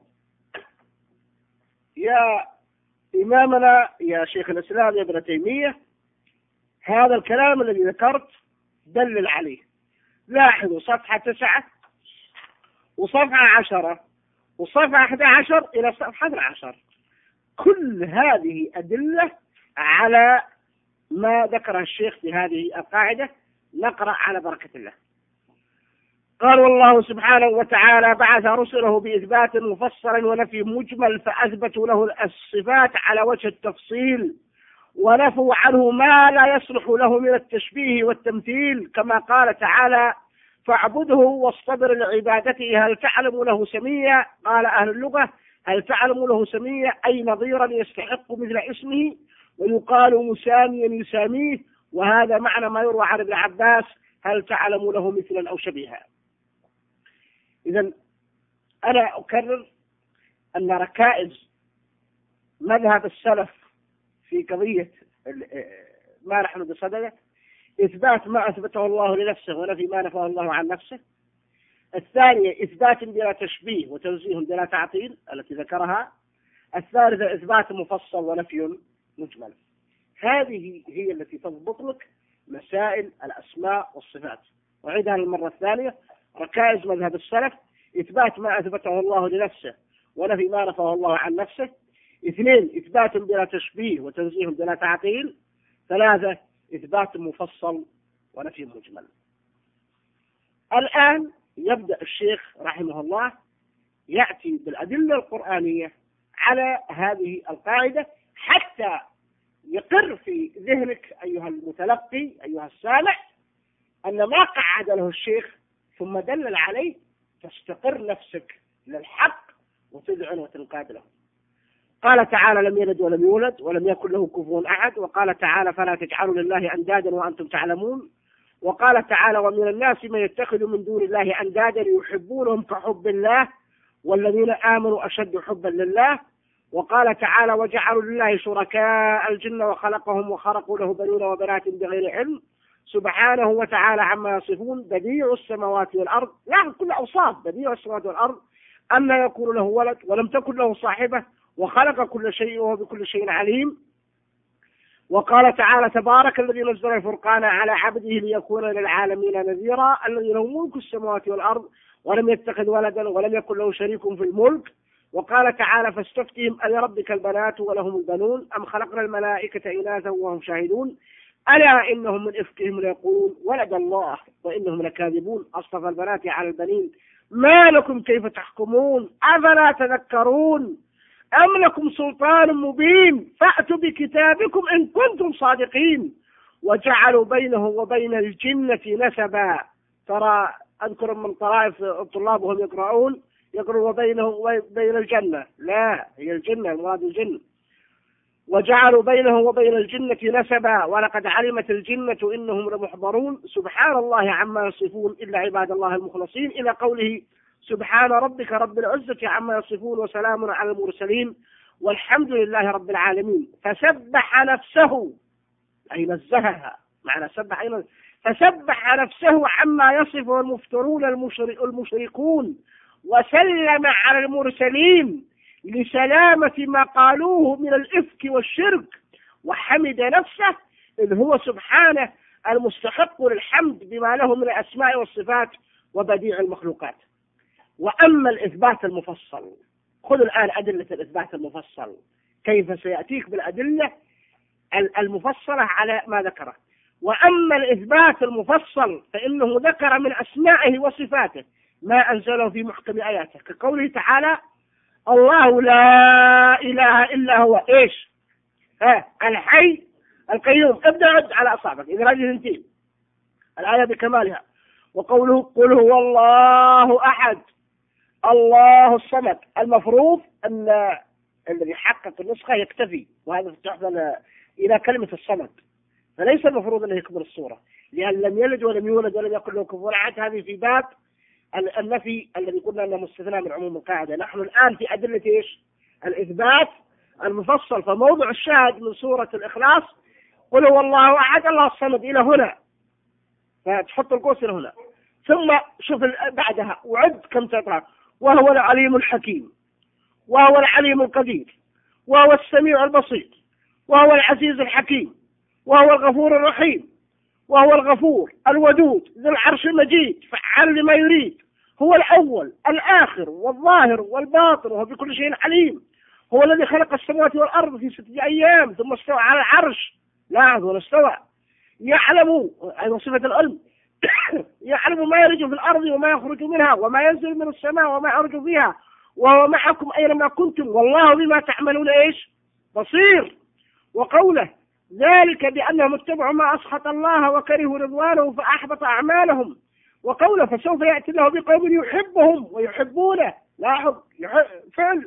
يا إمامنا يا شيخ الإسلام يا ابن تيمية، هذا الكلام الذي ذكرت دلل عليه. لاحظوا صفحة 9 وصفحة 10 وصفحة 11 إلى صفحة 11، كل هذه أدلة على ما ذكره الشيخ في هذه القاعدة. نقرأ على بركة الله. قال والله سبحانه وتعالى بعث رسله بإثبات مفصل ونفي مجمل، فأثبتوا له الصفات على وجه التفصيل ونفوا عنه ما لا يصلح له من التشبيه والتمثيل، كما قال تعالى فاعبده واصطبر لعبادته هل تعلم له سميا. قال أهل اللغة هل تعلم له سميا أي نظيرا يستحق مثل اسمه، ويقال مساميا يساميه، وهذا معنى ما يروى عن ابن عباس هل تعلم له مثلا أو شبيها. إذن أنا أكرر أن ركائز مذهب السلف في قضية ما نحن بصدده إثبات ما أثبته الله لنفسه ونفي ما نفاه الله عن نفسه. الثانية إثبات بلا تشبيه وتنزيه بلا تعطيل التي ذكرها. الثالثة إثبات مفصل ونفي مجمل. هذه هي التي تضبط لك مسائل الأسماء والصفات. وعيدها للمرة الثانية: ركائز مذهب السلف إثبات ما أثبته الله لنفسه ونفي ما نفاه الله عن نفسه. 2 إثبات بلا تشبيه وتنزيه بلا تعطيل. 3 إثبات مفصل ونفي مجمل. الآن يبدأ الشيخ رحمه الله يأتي بالأدلة القرآنية على هذه القاعدة حتى يقر في ذهنك أيها المتلقي أيها السامع أن ما قعد له الشيخ ثم دلل عليه تستقر نفسك للحق وتذعن وتنقاد له. قال تعالى لم يلد ولم يولد ولم يكن له كفوا أحد. وقال تعالى فلا تجعلوا لله أندادا وأنتم تعلمون. وقال تعالى ومن الناس من يتخذ من دون الله أندادا يحبونهم كحب الله والذين آمنوا أشد حبا لله. وقال تعالى وجعلوا لله شركاء الجن وخلقهم وخرقوا له بنين وبنات بغير علم سبحانه وتعالى عما يصفون بديع السماوات والأرض. لا كل أوصاف بديع السماوات والأرض أن يكون له ولد ولم تكن له صاحبة وخلق كل شيء وهو بكل شيء عليم. وقال تعالى تبارك الذي نزل الفرقان على عبده ليكون للعالمين نذيرا الذي له ملك السماوات والأرض ولم يتخذ ولدا ولم يكن له شريك في الملك. وقال تعالى فاستفتهم ألربك البنات ولهم البنون أم خلقنا الملائكة إناثا وهم شاهدون ألا إنهم من إفكهم ليقولون ولد الله وإنهم لكاذبون أصطفى البنات على البنين ما لكم كيف تحكمون أفلا تذكرون أم لكم سلطان مبين فأتوا بكتابكم إن كنتم صادقين. وجعلوا بينه وبين الجنة نسبا. ترى أذكر من طرائف الطلاب وهم يقرؤون وبينه وبين الجنة، لا هي الجنة المراد الجن. وجعلوا بينه وبين الجنة نسبا ولقد علمت الجنة إنهم لمحضرون سبحان الله عما يصفون إلا عباد الله المخلصين إلى قوله سبحان ربك رب العزة عما يصفون وسلام على المرسلين والحمد لله رب العالمين. فسبح نفسه أي نزهها معنى سبح فسبح نفسه عما يصفه المفترون المشركون وسلم على المرسلين لسلامة ما قالوه من الإفك والشرك وحمد نفسه إذ هو سبحانه المستحق للحمد بما له من الأسماء والصفات وبديع المخلوقات. وأما الإثبات المفصل خذ الآن أدلة الإثبات المفصل كيف سيأتيك بالأدلة المفصلة على ما ذكره. وأما الإثبات المفصل فإنه ذكر من أسمائه وصفاته ما أنزله في محكم آياته كقوله تعالى الله لا إله إلا هو إيش الحي القيوم. ابدأ عد على أصابعك إذا هذه تنتين الآية بكمالها. وقوله قل هو الله أحد الله الصمد. المفروض أن الذي يحقق النسخة يكتفي وهذا تحمل إلى كلمة الصمد فليس المفروض أنه يكبر الصورة لأن لم يلد ولم يولد ولم يكن له كفوا أحد. هذه في باب النفي الذي قلنا أنه مستثنى من عموم القاعدة. نحن الآن في أدلة إيش الإثبات المفصل. فموضع الشاهد من سورة الإخلاص قل هو الله أحد الله الصمد إلى هنا فتحط القوس إلى هنا ثم شوف بعدها وعد كم تطلع وهو العليم الحكيم وهو العليم القدير وهو السميع البصير وهو العزيز الحكيم وهو الغفور الرحيم وهو الغفور الودود ذو العرش المجيد فعال لما يريد. هو الأول الآخر والظاهر والباطن وهو بكل شيء عليم. هو الذي خلق السماوات والأرض في 6 أيام ثم استوى على العرش لا هو استوى يعلم أي صفة العلم يعلم ما يرج في الأرض وما يخرج منها وما ينزل من السماء وما يعرج فيها وهو معكم أينما كنتم والله بما تعملون إيش بصير. وقوله ذلك بأنهم اتبعوا ما أسخط الله وكرهوا رضوانه فأحبط أعمالهم. وقوله فسوف يأتي الله بقوم يحبهم ويحبونه لا حب فعل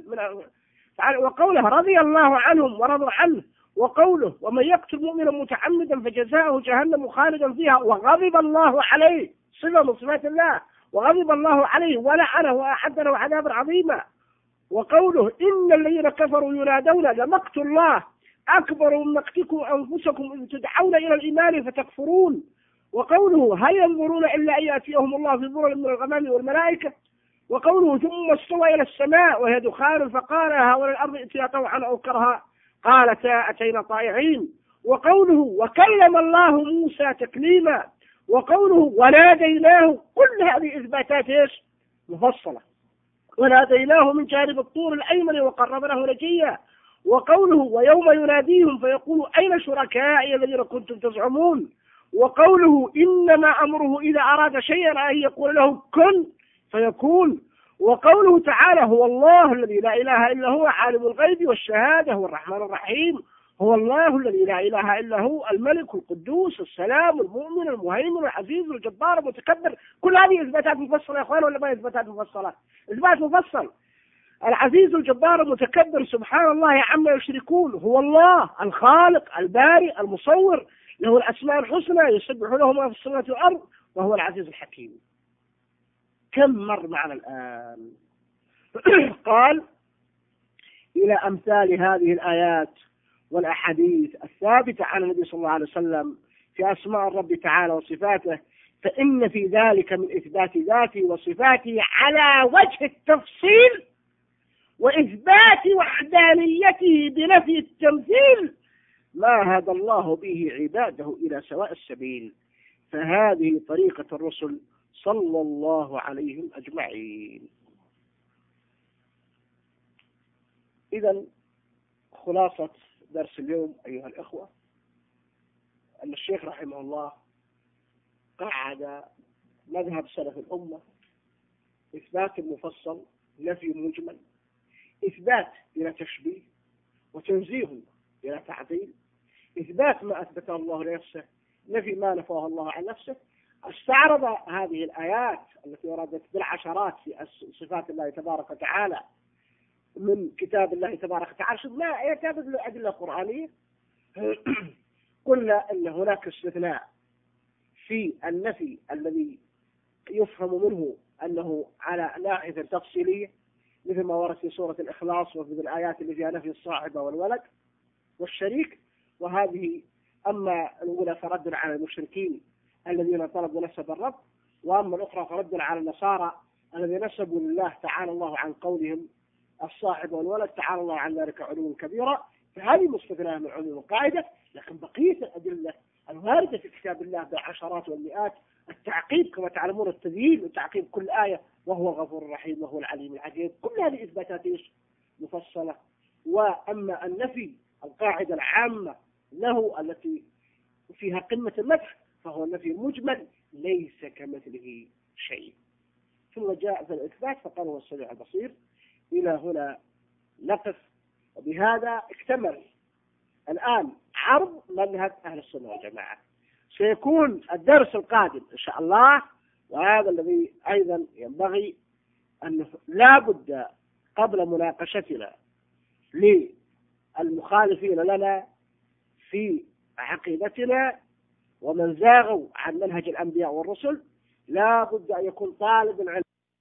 من وقوله رضي الله عنهم ورضوا عنه. وقوله ومن يقتل مؤمنا متعمدا فجزاؤه جهنم خالدا فيها وغضب الله عليه صفة من صفات الله وغضب الله عليه ولعنه وأعد له عذابا عظيما. وقوله إن الذين كفروا ينادون لمقت الله أكبر من مقتكم أنفسكم إذ تدعون إلى الإيمان فتكفرون. وقوله هل ينظرون إلا أن يأتيهم الله في ظلل من الغمام والملائكة. وقوله ثم استوى إلى السماء وهي دخان فقال هؤلاء الأرض ائتيا طوعا أو كرها قالتا أتينا طائعين. وقوله وكلم الله موسى تكليما. وقوله وناديناه كل هذه إثباتات إيش مفصلة وناديناه من جانب الطور الأيمن وقربناه نجيا. وقوله ويوم يناديهم فيقول أين شركائي الذين كنتم تزعمون. وقوله إنما أمره إذا أراد شيئا أن يقول له كن فيكون. وقوله تعالى هو الله الذي لا إله إلا هو عالم الغيب والشهادة هو الرحمن الرحيم. هو الله الذي لا إله إلا هو الملك القدوس السلام المؤمن المهيمن العزيز الجبار المتكبر. كل هذه إثباتات مفصلة يا أخوان ولا ما إثباتات مفصلة؟ إثبات مفصل. العزيز الجبار المتكبر سبحان الله عما يشركون. هو الله الخالق البارئ المصور له الأسماء الحسنى يسبح له ما في السماوات والأرض وهو العزيز الحكيم. كم مر معنا الآن؟ قال إلى أمثال هذه الآيات والأحاديث الثابتة عن النبي صلى الله عليه وسلم في أسماء الرب تعالى وصفاته، فإن في ذلك من إثبات ذاته وصفاته على وجه التفصيل وإثبات وحدانيته بنفي التمثيل ما هدى الله به عباده إلى سواء السبيل، فهذه طريقة الرسل صلى الله عليهم أجمعين. إذن خلاصة درس اليوم أيها الأخوة أن الشيخ رحمه الله قعد مذهب سلف الأمة: إثبات مفصل، نفي مجمل، إثبات بلا تشبيه، وتنزيه بلا تعطيل، إثبات ما أثبته الله لنفسه، نفي ما نفاه الله عن نفسه. استعرض هذه الآيات التي وردت بالعشرات في صفات الله تبارك وتعالى من كتاب الله تبارك وتعالى، ما يعتبر الأدلة القرآنية. قلنا أن هناك استثناء في النفي الذي يفهم منه أنه على ناحية تفصيلية، مثل ما ورد في سورة الإخلاص وفي الآيات اللي فيها نفي الصاحب والولد والشريك. وهذه أما الأولى فرد على المشركين الذين طلبوا نسب الرب، وأما الأخرى فرد على النصارى الذين نسبوا لله تعالى الله عن قولهم الصاحب والولد، تعالى الله عن ذلك علوا كبيرا. فهذه مستثناة من علوم القاعدة. لكن بقية الأدلة الواردة في كتاب الله بالعشرات والمئات، التعقيب كما تعلمون، التذييل وتعقيب كل آية وهو الغفور الرحيم وهو العليم الحكيم، كل هذه إثباتات مفصلة. وأما النفي القاعدة العامة له التي فيها قمة المدح فهو النفي المجمل ليس كمثله شيء. ثم جاء في الإثبات فقال هو السميع البصير. إلى هنا نقف، وبهذا اكتمل الآن عرض مذهب أهل السنة والجماعة. سيكون الدرس القادم إن شاء الله، وهذا الذي أيضا ينبغي أن لا بد قبل مناقشتنا للمخالفين لنا في عقيدتنا ومن زاغوا عن منهج الأنبياء والرسل، لا بد أن يكون طالب العلم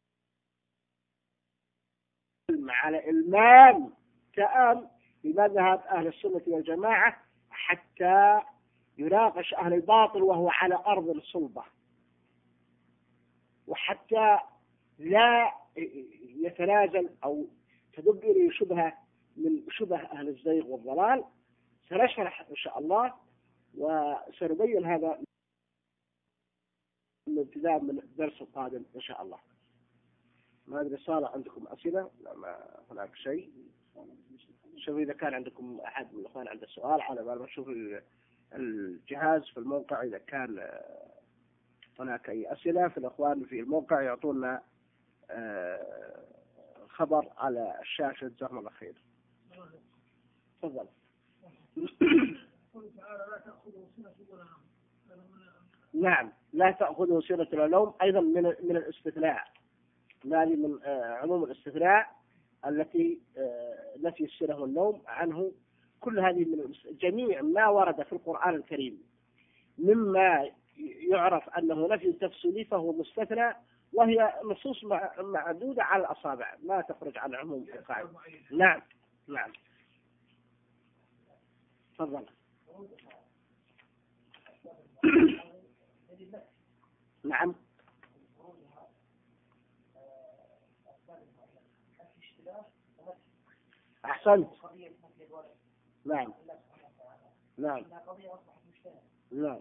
على إلمام تام بمذهب أهل السنة والجماعة حتى يناقش أهل الباطل وهو على أرض الصلبة، وحتى لا يتنازل أو تدب إليه شبهة من شبه أهل الزيغ والضلال. سنشرح إن شاء الله وسنبين هذا من ابتداء من الدرس القادم إن شاء الله. ما أدري صار عندكم أسئلة؟ لا، ما هناك شيء. شوف إذا كان عندكم أحد من الأخوان عنده سؤال على بال ما نشوف الجهاز في الموقع، إذا كان هناك أي أسئلة في الأخوان في الموقع يعطونا خبر على الشاشة. جزاهم الله خير. تفضل. نعم، لا تأخذه سنة ولا نوم، أيضا من الاستثناء، هذه من عموم الاستثناء التي نفي السنة والنوم عنه. كل هذه من جميع ما ورد في القرآن الكريم مما يعرف أنه نفي تفصيلي فهو مستثنى، وهي نصوص معدودة على الأصابع ما تخرج عن عموم القاعدة. نعم نعم تفضل. نعم أحسنت. نعم نعم نعم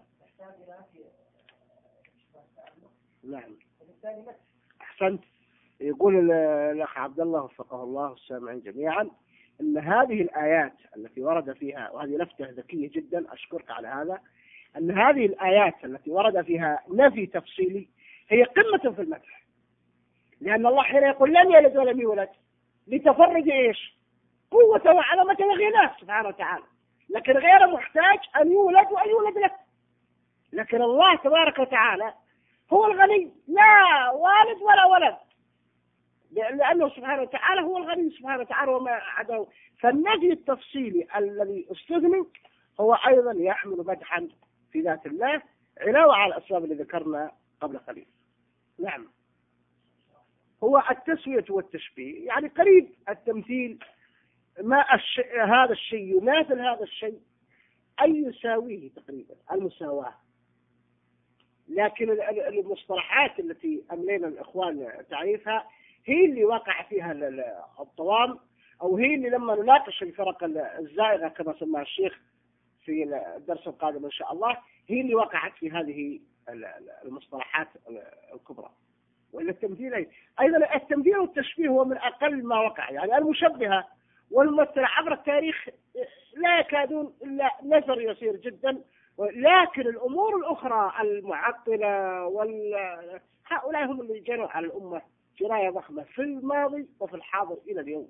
نعم أحسنت. يقول الأخ عبد الله وفقه الله والسامعين جميعا أن هذه الآيات التي ورد فيها، وهذه لفتة ذكية جدا أشكرك على هذا، أن هذه الآيات التي ورد فيها نفي تفصيلي هي قمة في المدح، لأن الله حين يقول لم يلد ولم يولد لتفرد إيش؟ قوة وعظمة وغناه سبحانه وتعالى، لكن غير محتاج أن يولد وأن يولد له. لكن الله تبارك وتعالى هو الغني، لا والد ولا ولد، لأنه سبحانه وتعالى هو الغني سبحانه وتعالى وما عداه. فالنفي التفصيلي الذي استثني هو أيضا يحمل مدحا في ذات الله علاوة على الأسباب اللي ذكرنا قبل قليل. نعم، هو التسوية والتشبيه، يعني قريب التمثيل، ما هذا الشيء يماثل هذا الشيء أي يساويه تقريبا، المساواة. لكن المصطلحات التي أملينا الإخوان تعريفها هي اللي وقع فيها الطوام، أو هي اللي لما نناقش الفرق الزائغة كما سماها الشيخ في الدرس القادم إن شاء الله، هي اللي وقعت في هذه المصطلحات الكبرى. وإلا التمثيل أيضا التمثيل والتشبيه هو من أقل ما وقع، يعني المشبهة والممثلة عبر التاريخ لا يكادون إلا نثر يسير جدا، لكن الأمور الأخرى المعطلة هؤلاء هم اللي جنوا على الأمة جراية ضخمة في الماضي وفي الحاضر إلى اليوم،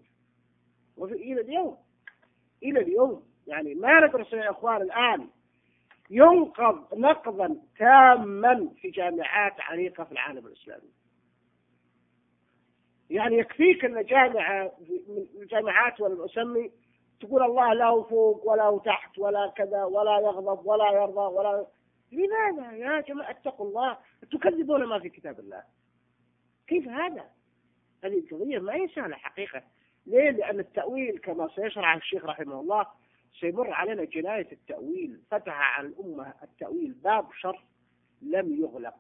إلى اليوم يعني ما ندرس يا إخوان الآن ينقض نقضا تاما في جامعات عريقة في العالم الإسلامي. يعني يكفيك أن جامعة من الجامعات ولا أسمي تقول الله لا فوق ولا تحت ولا كذا ولا يغضب ولا يرضى ولا. لماذا يا جماعة اتقوا الله، تكذبون ما في كتاب الله؟ كيف هذا؟ هذه القضية ما هي سهلة حقيقة. ليه؟ لأن التأويل كما سيشرح الشيخ رحمه الله سيمر علينا جناية التأويل، فتح على الأمة التأويل باب شر لم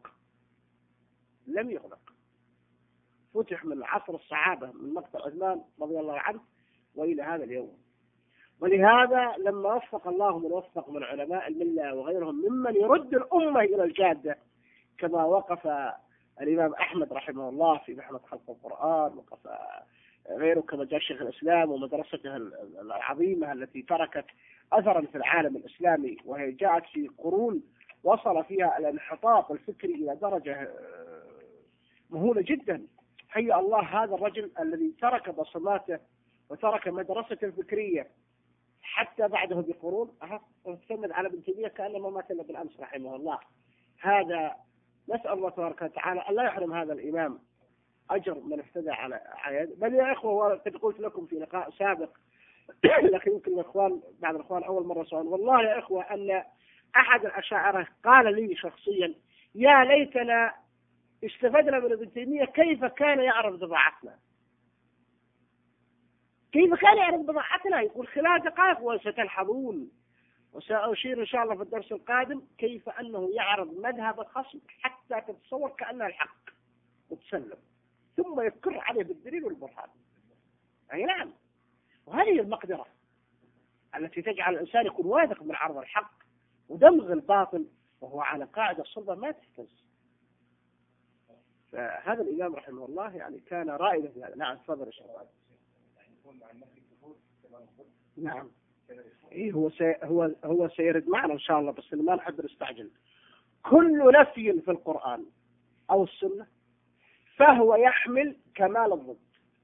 يغلق، فتح من عصر الصحابة من مقتل عثمان رضي الله عنه وإلى هذا اليوم. ولهذا لما وفق الله من وفق من علماء الملة وغيرهم ممن يرد الأمة إلى الجادة، كما وقف الإمام أحمد رحمه الله في محنة خلق القرآن، وقف غيره كما جاء شيخ الإسلام ومدرسته العظيمة التي تركت أثرا في العالم الإسلامي، وهي جاءت في قرون وصل فيها الانحطاط الفكري إلى درجة مهولة جدا. حيا الله هذا الرجل الذي ترك بصماته وترك مدرسته الفكرية حتى بعده بقرون تسمد على ابن تيمية كأنما مات إلا بالأمس رحمه الله. هذا نسأل الله تبارك وتعالى أن لا يحرم هذا الإمام أجر من افتدى على عياد. بل يا إخوة قد قلت لكم في لقاء سابق لكن يمكن الإخوان بعض الإخوان أول مرة سؤال، والله يا إخوة أن أحد الأشاعرة قال لي شخصيا يا ليتنا استفدنا من ابن تيمية كيف كان يعرف بضاعتنا، يقول خلال دقائق وستلحظون وسأشير إن شاء الله في الدرس القادم كيف أنه يعرض مذهب الخصم حتى تتصور كأنه الحق وتسلم، ثم يكر عليه بالدليل والبرهان. أي نعم، وهذه المقدرة التي تجعل الإنسان يكون واثق من عرض الحق ودمغ الباطل وهو على قاعدة صلبة ما تهتز. فهذا الإمام رحمه الله يعني كان رائدا في هذا. نعم تفضل يا شيخ. نعم إيه هو سيرد معنا إن شاء الله، بس ما نحب نستعجل. كل نفي في القرآن أو السنة فهو يحمل كمال الضد.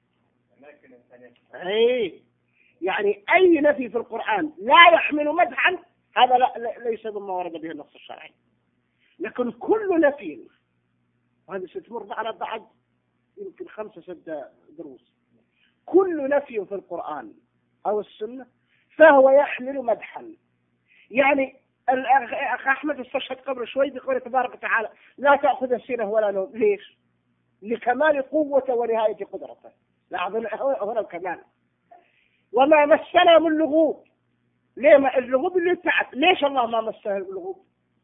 يعني أي نفي في القرآن لا يحمل مدحا هذا ليس مما ورد به النص الشرعي. لكن كل نفي، وهذا ستمر على بعد يمكن 5-6 دروس، كل نفي في القرآن أو السنة فهو يحمل مدحا. يعني الأخ أحمد استشهد قبل شوي بقوله تبارك وتعالى لا تأخذ سنة ولا نوم. ليش؟ لكمال قوته ونهاية قدرته. لا أظن هنا الكمال. وما مسنا من لغوب. ليه اللغوب اللي تعب؟ ليش الله ما مسه اللغوب؟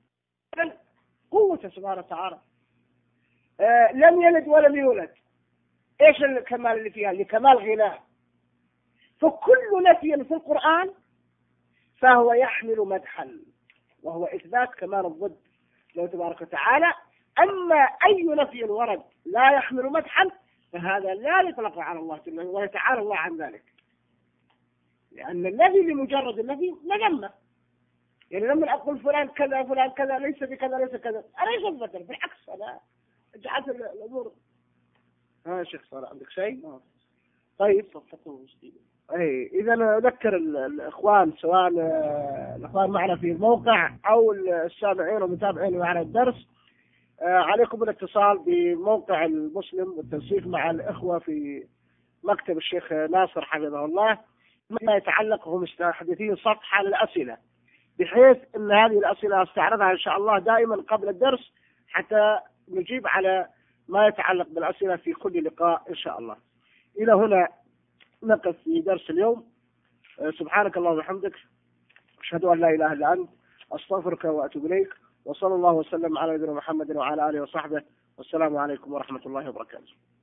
قوته سبحانه وتعالى. لم يلد ولم يولد. ايش الكمال اللي فيها؟ لكمال غناه. فكل نفي في القرآن فهو يحمل مدحا وهو إثبات كمال الضد له تبارك وتعالى. أما أي نفي ورد لا يحمل مدحا فهذا لا يطلق على الله ويتعالى الله عن ذلك، لأن النفي لمجرد النفي مذمة. يعني لما أقول فلان كذا فلان كذا ليس بكذا ليس كذا أنا ليس أثبت، بالعكس أنا جعلت الأمور. ها شيخ صار عندك شيء؟ طيب إذا أذكر الإخوان سواء الإخوان معنا في الموقع أو السامعين والمتابعين معنا الدرس، عليكم بالاتصال بموقع المسلم والتنسيق مع الإخوة في مكتب الشيخ ناصر حفظه الله ما يتعلق هم مستحدثين صفحة للأسئلة بحيث أن هذه الأسئلة أستعرضها إن شاء الله دائما قبل الدرس حتى نجيب على ما يتعلق بالأسئلة في كل لقاء إن شاء الله. إلى هنا نقف في درس اليوم. سبحانك اللهم وبحمدك، أشهد أن لا إله إلا أنت، أستغفرك وأتوب إليك، وصلى الله وسلم على نبينا محمد وعلى آله وصحبه، والسلام عليكم ورحمة الله وبركاته.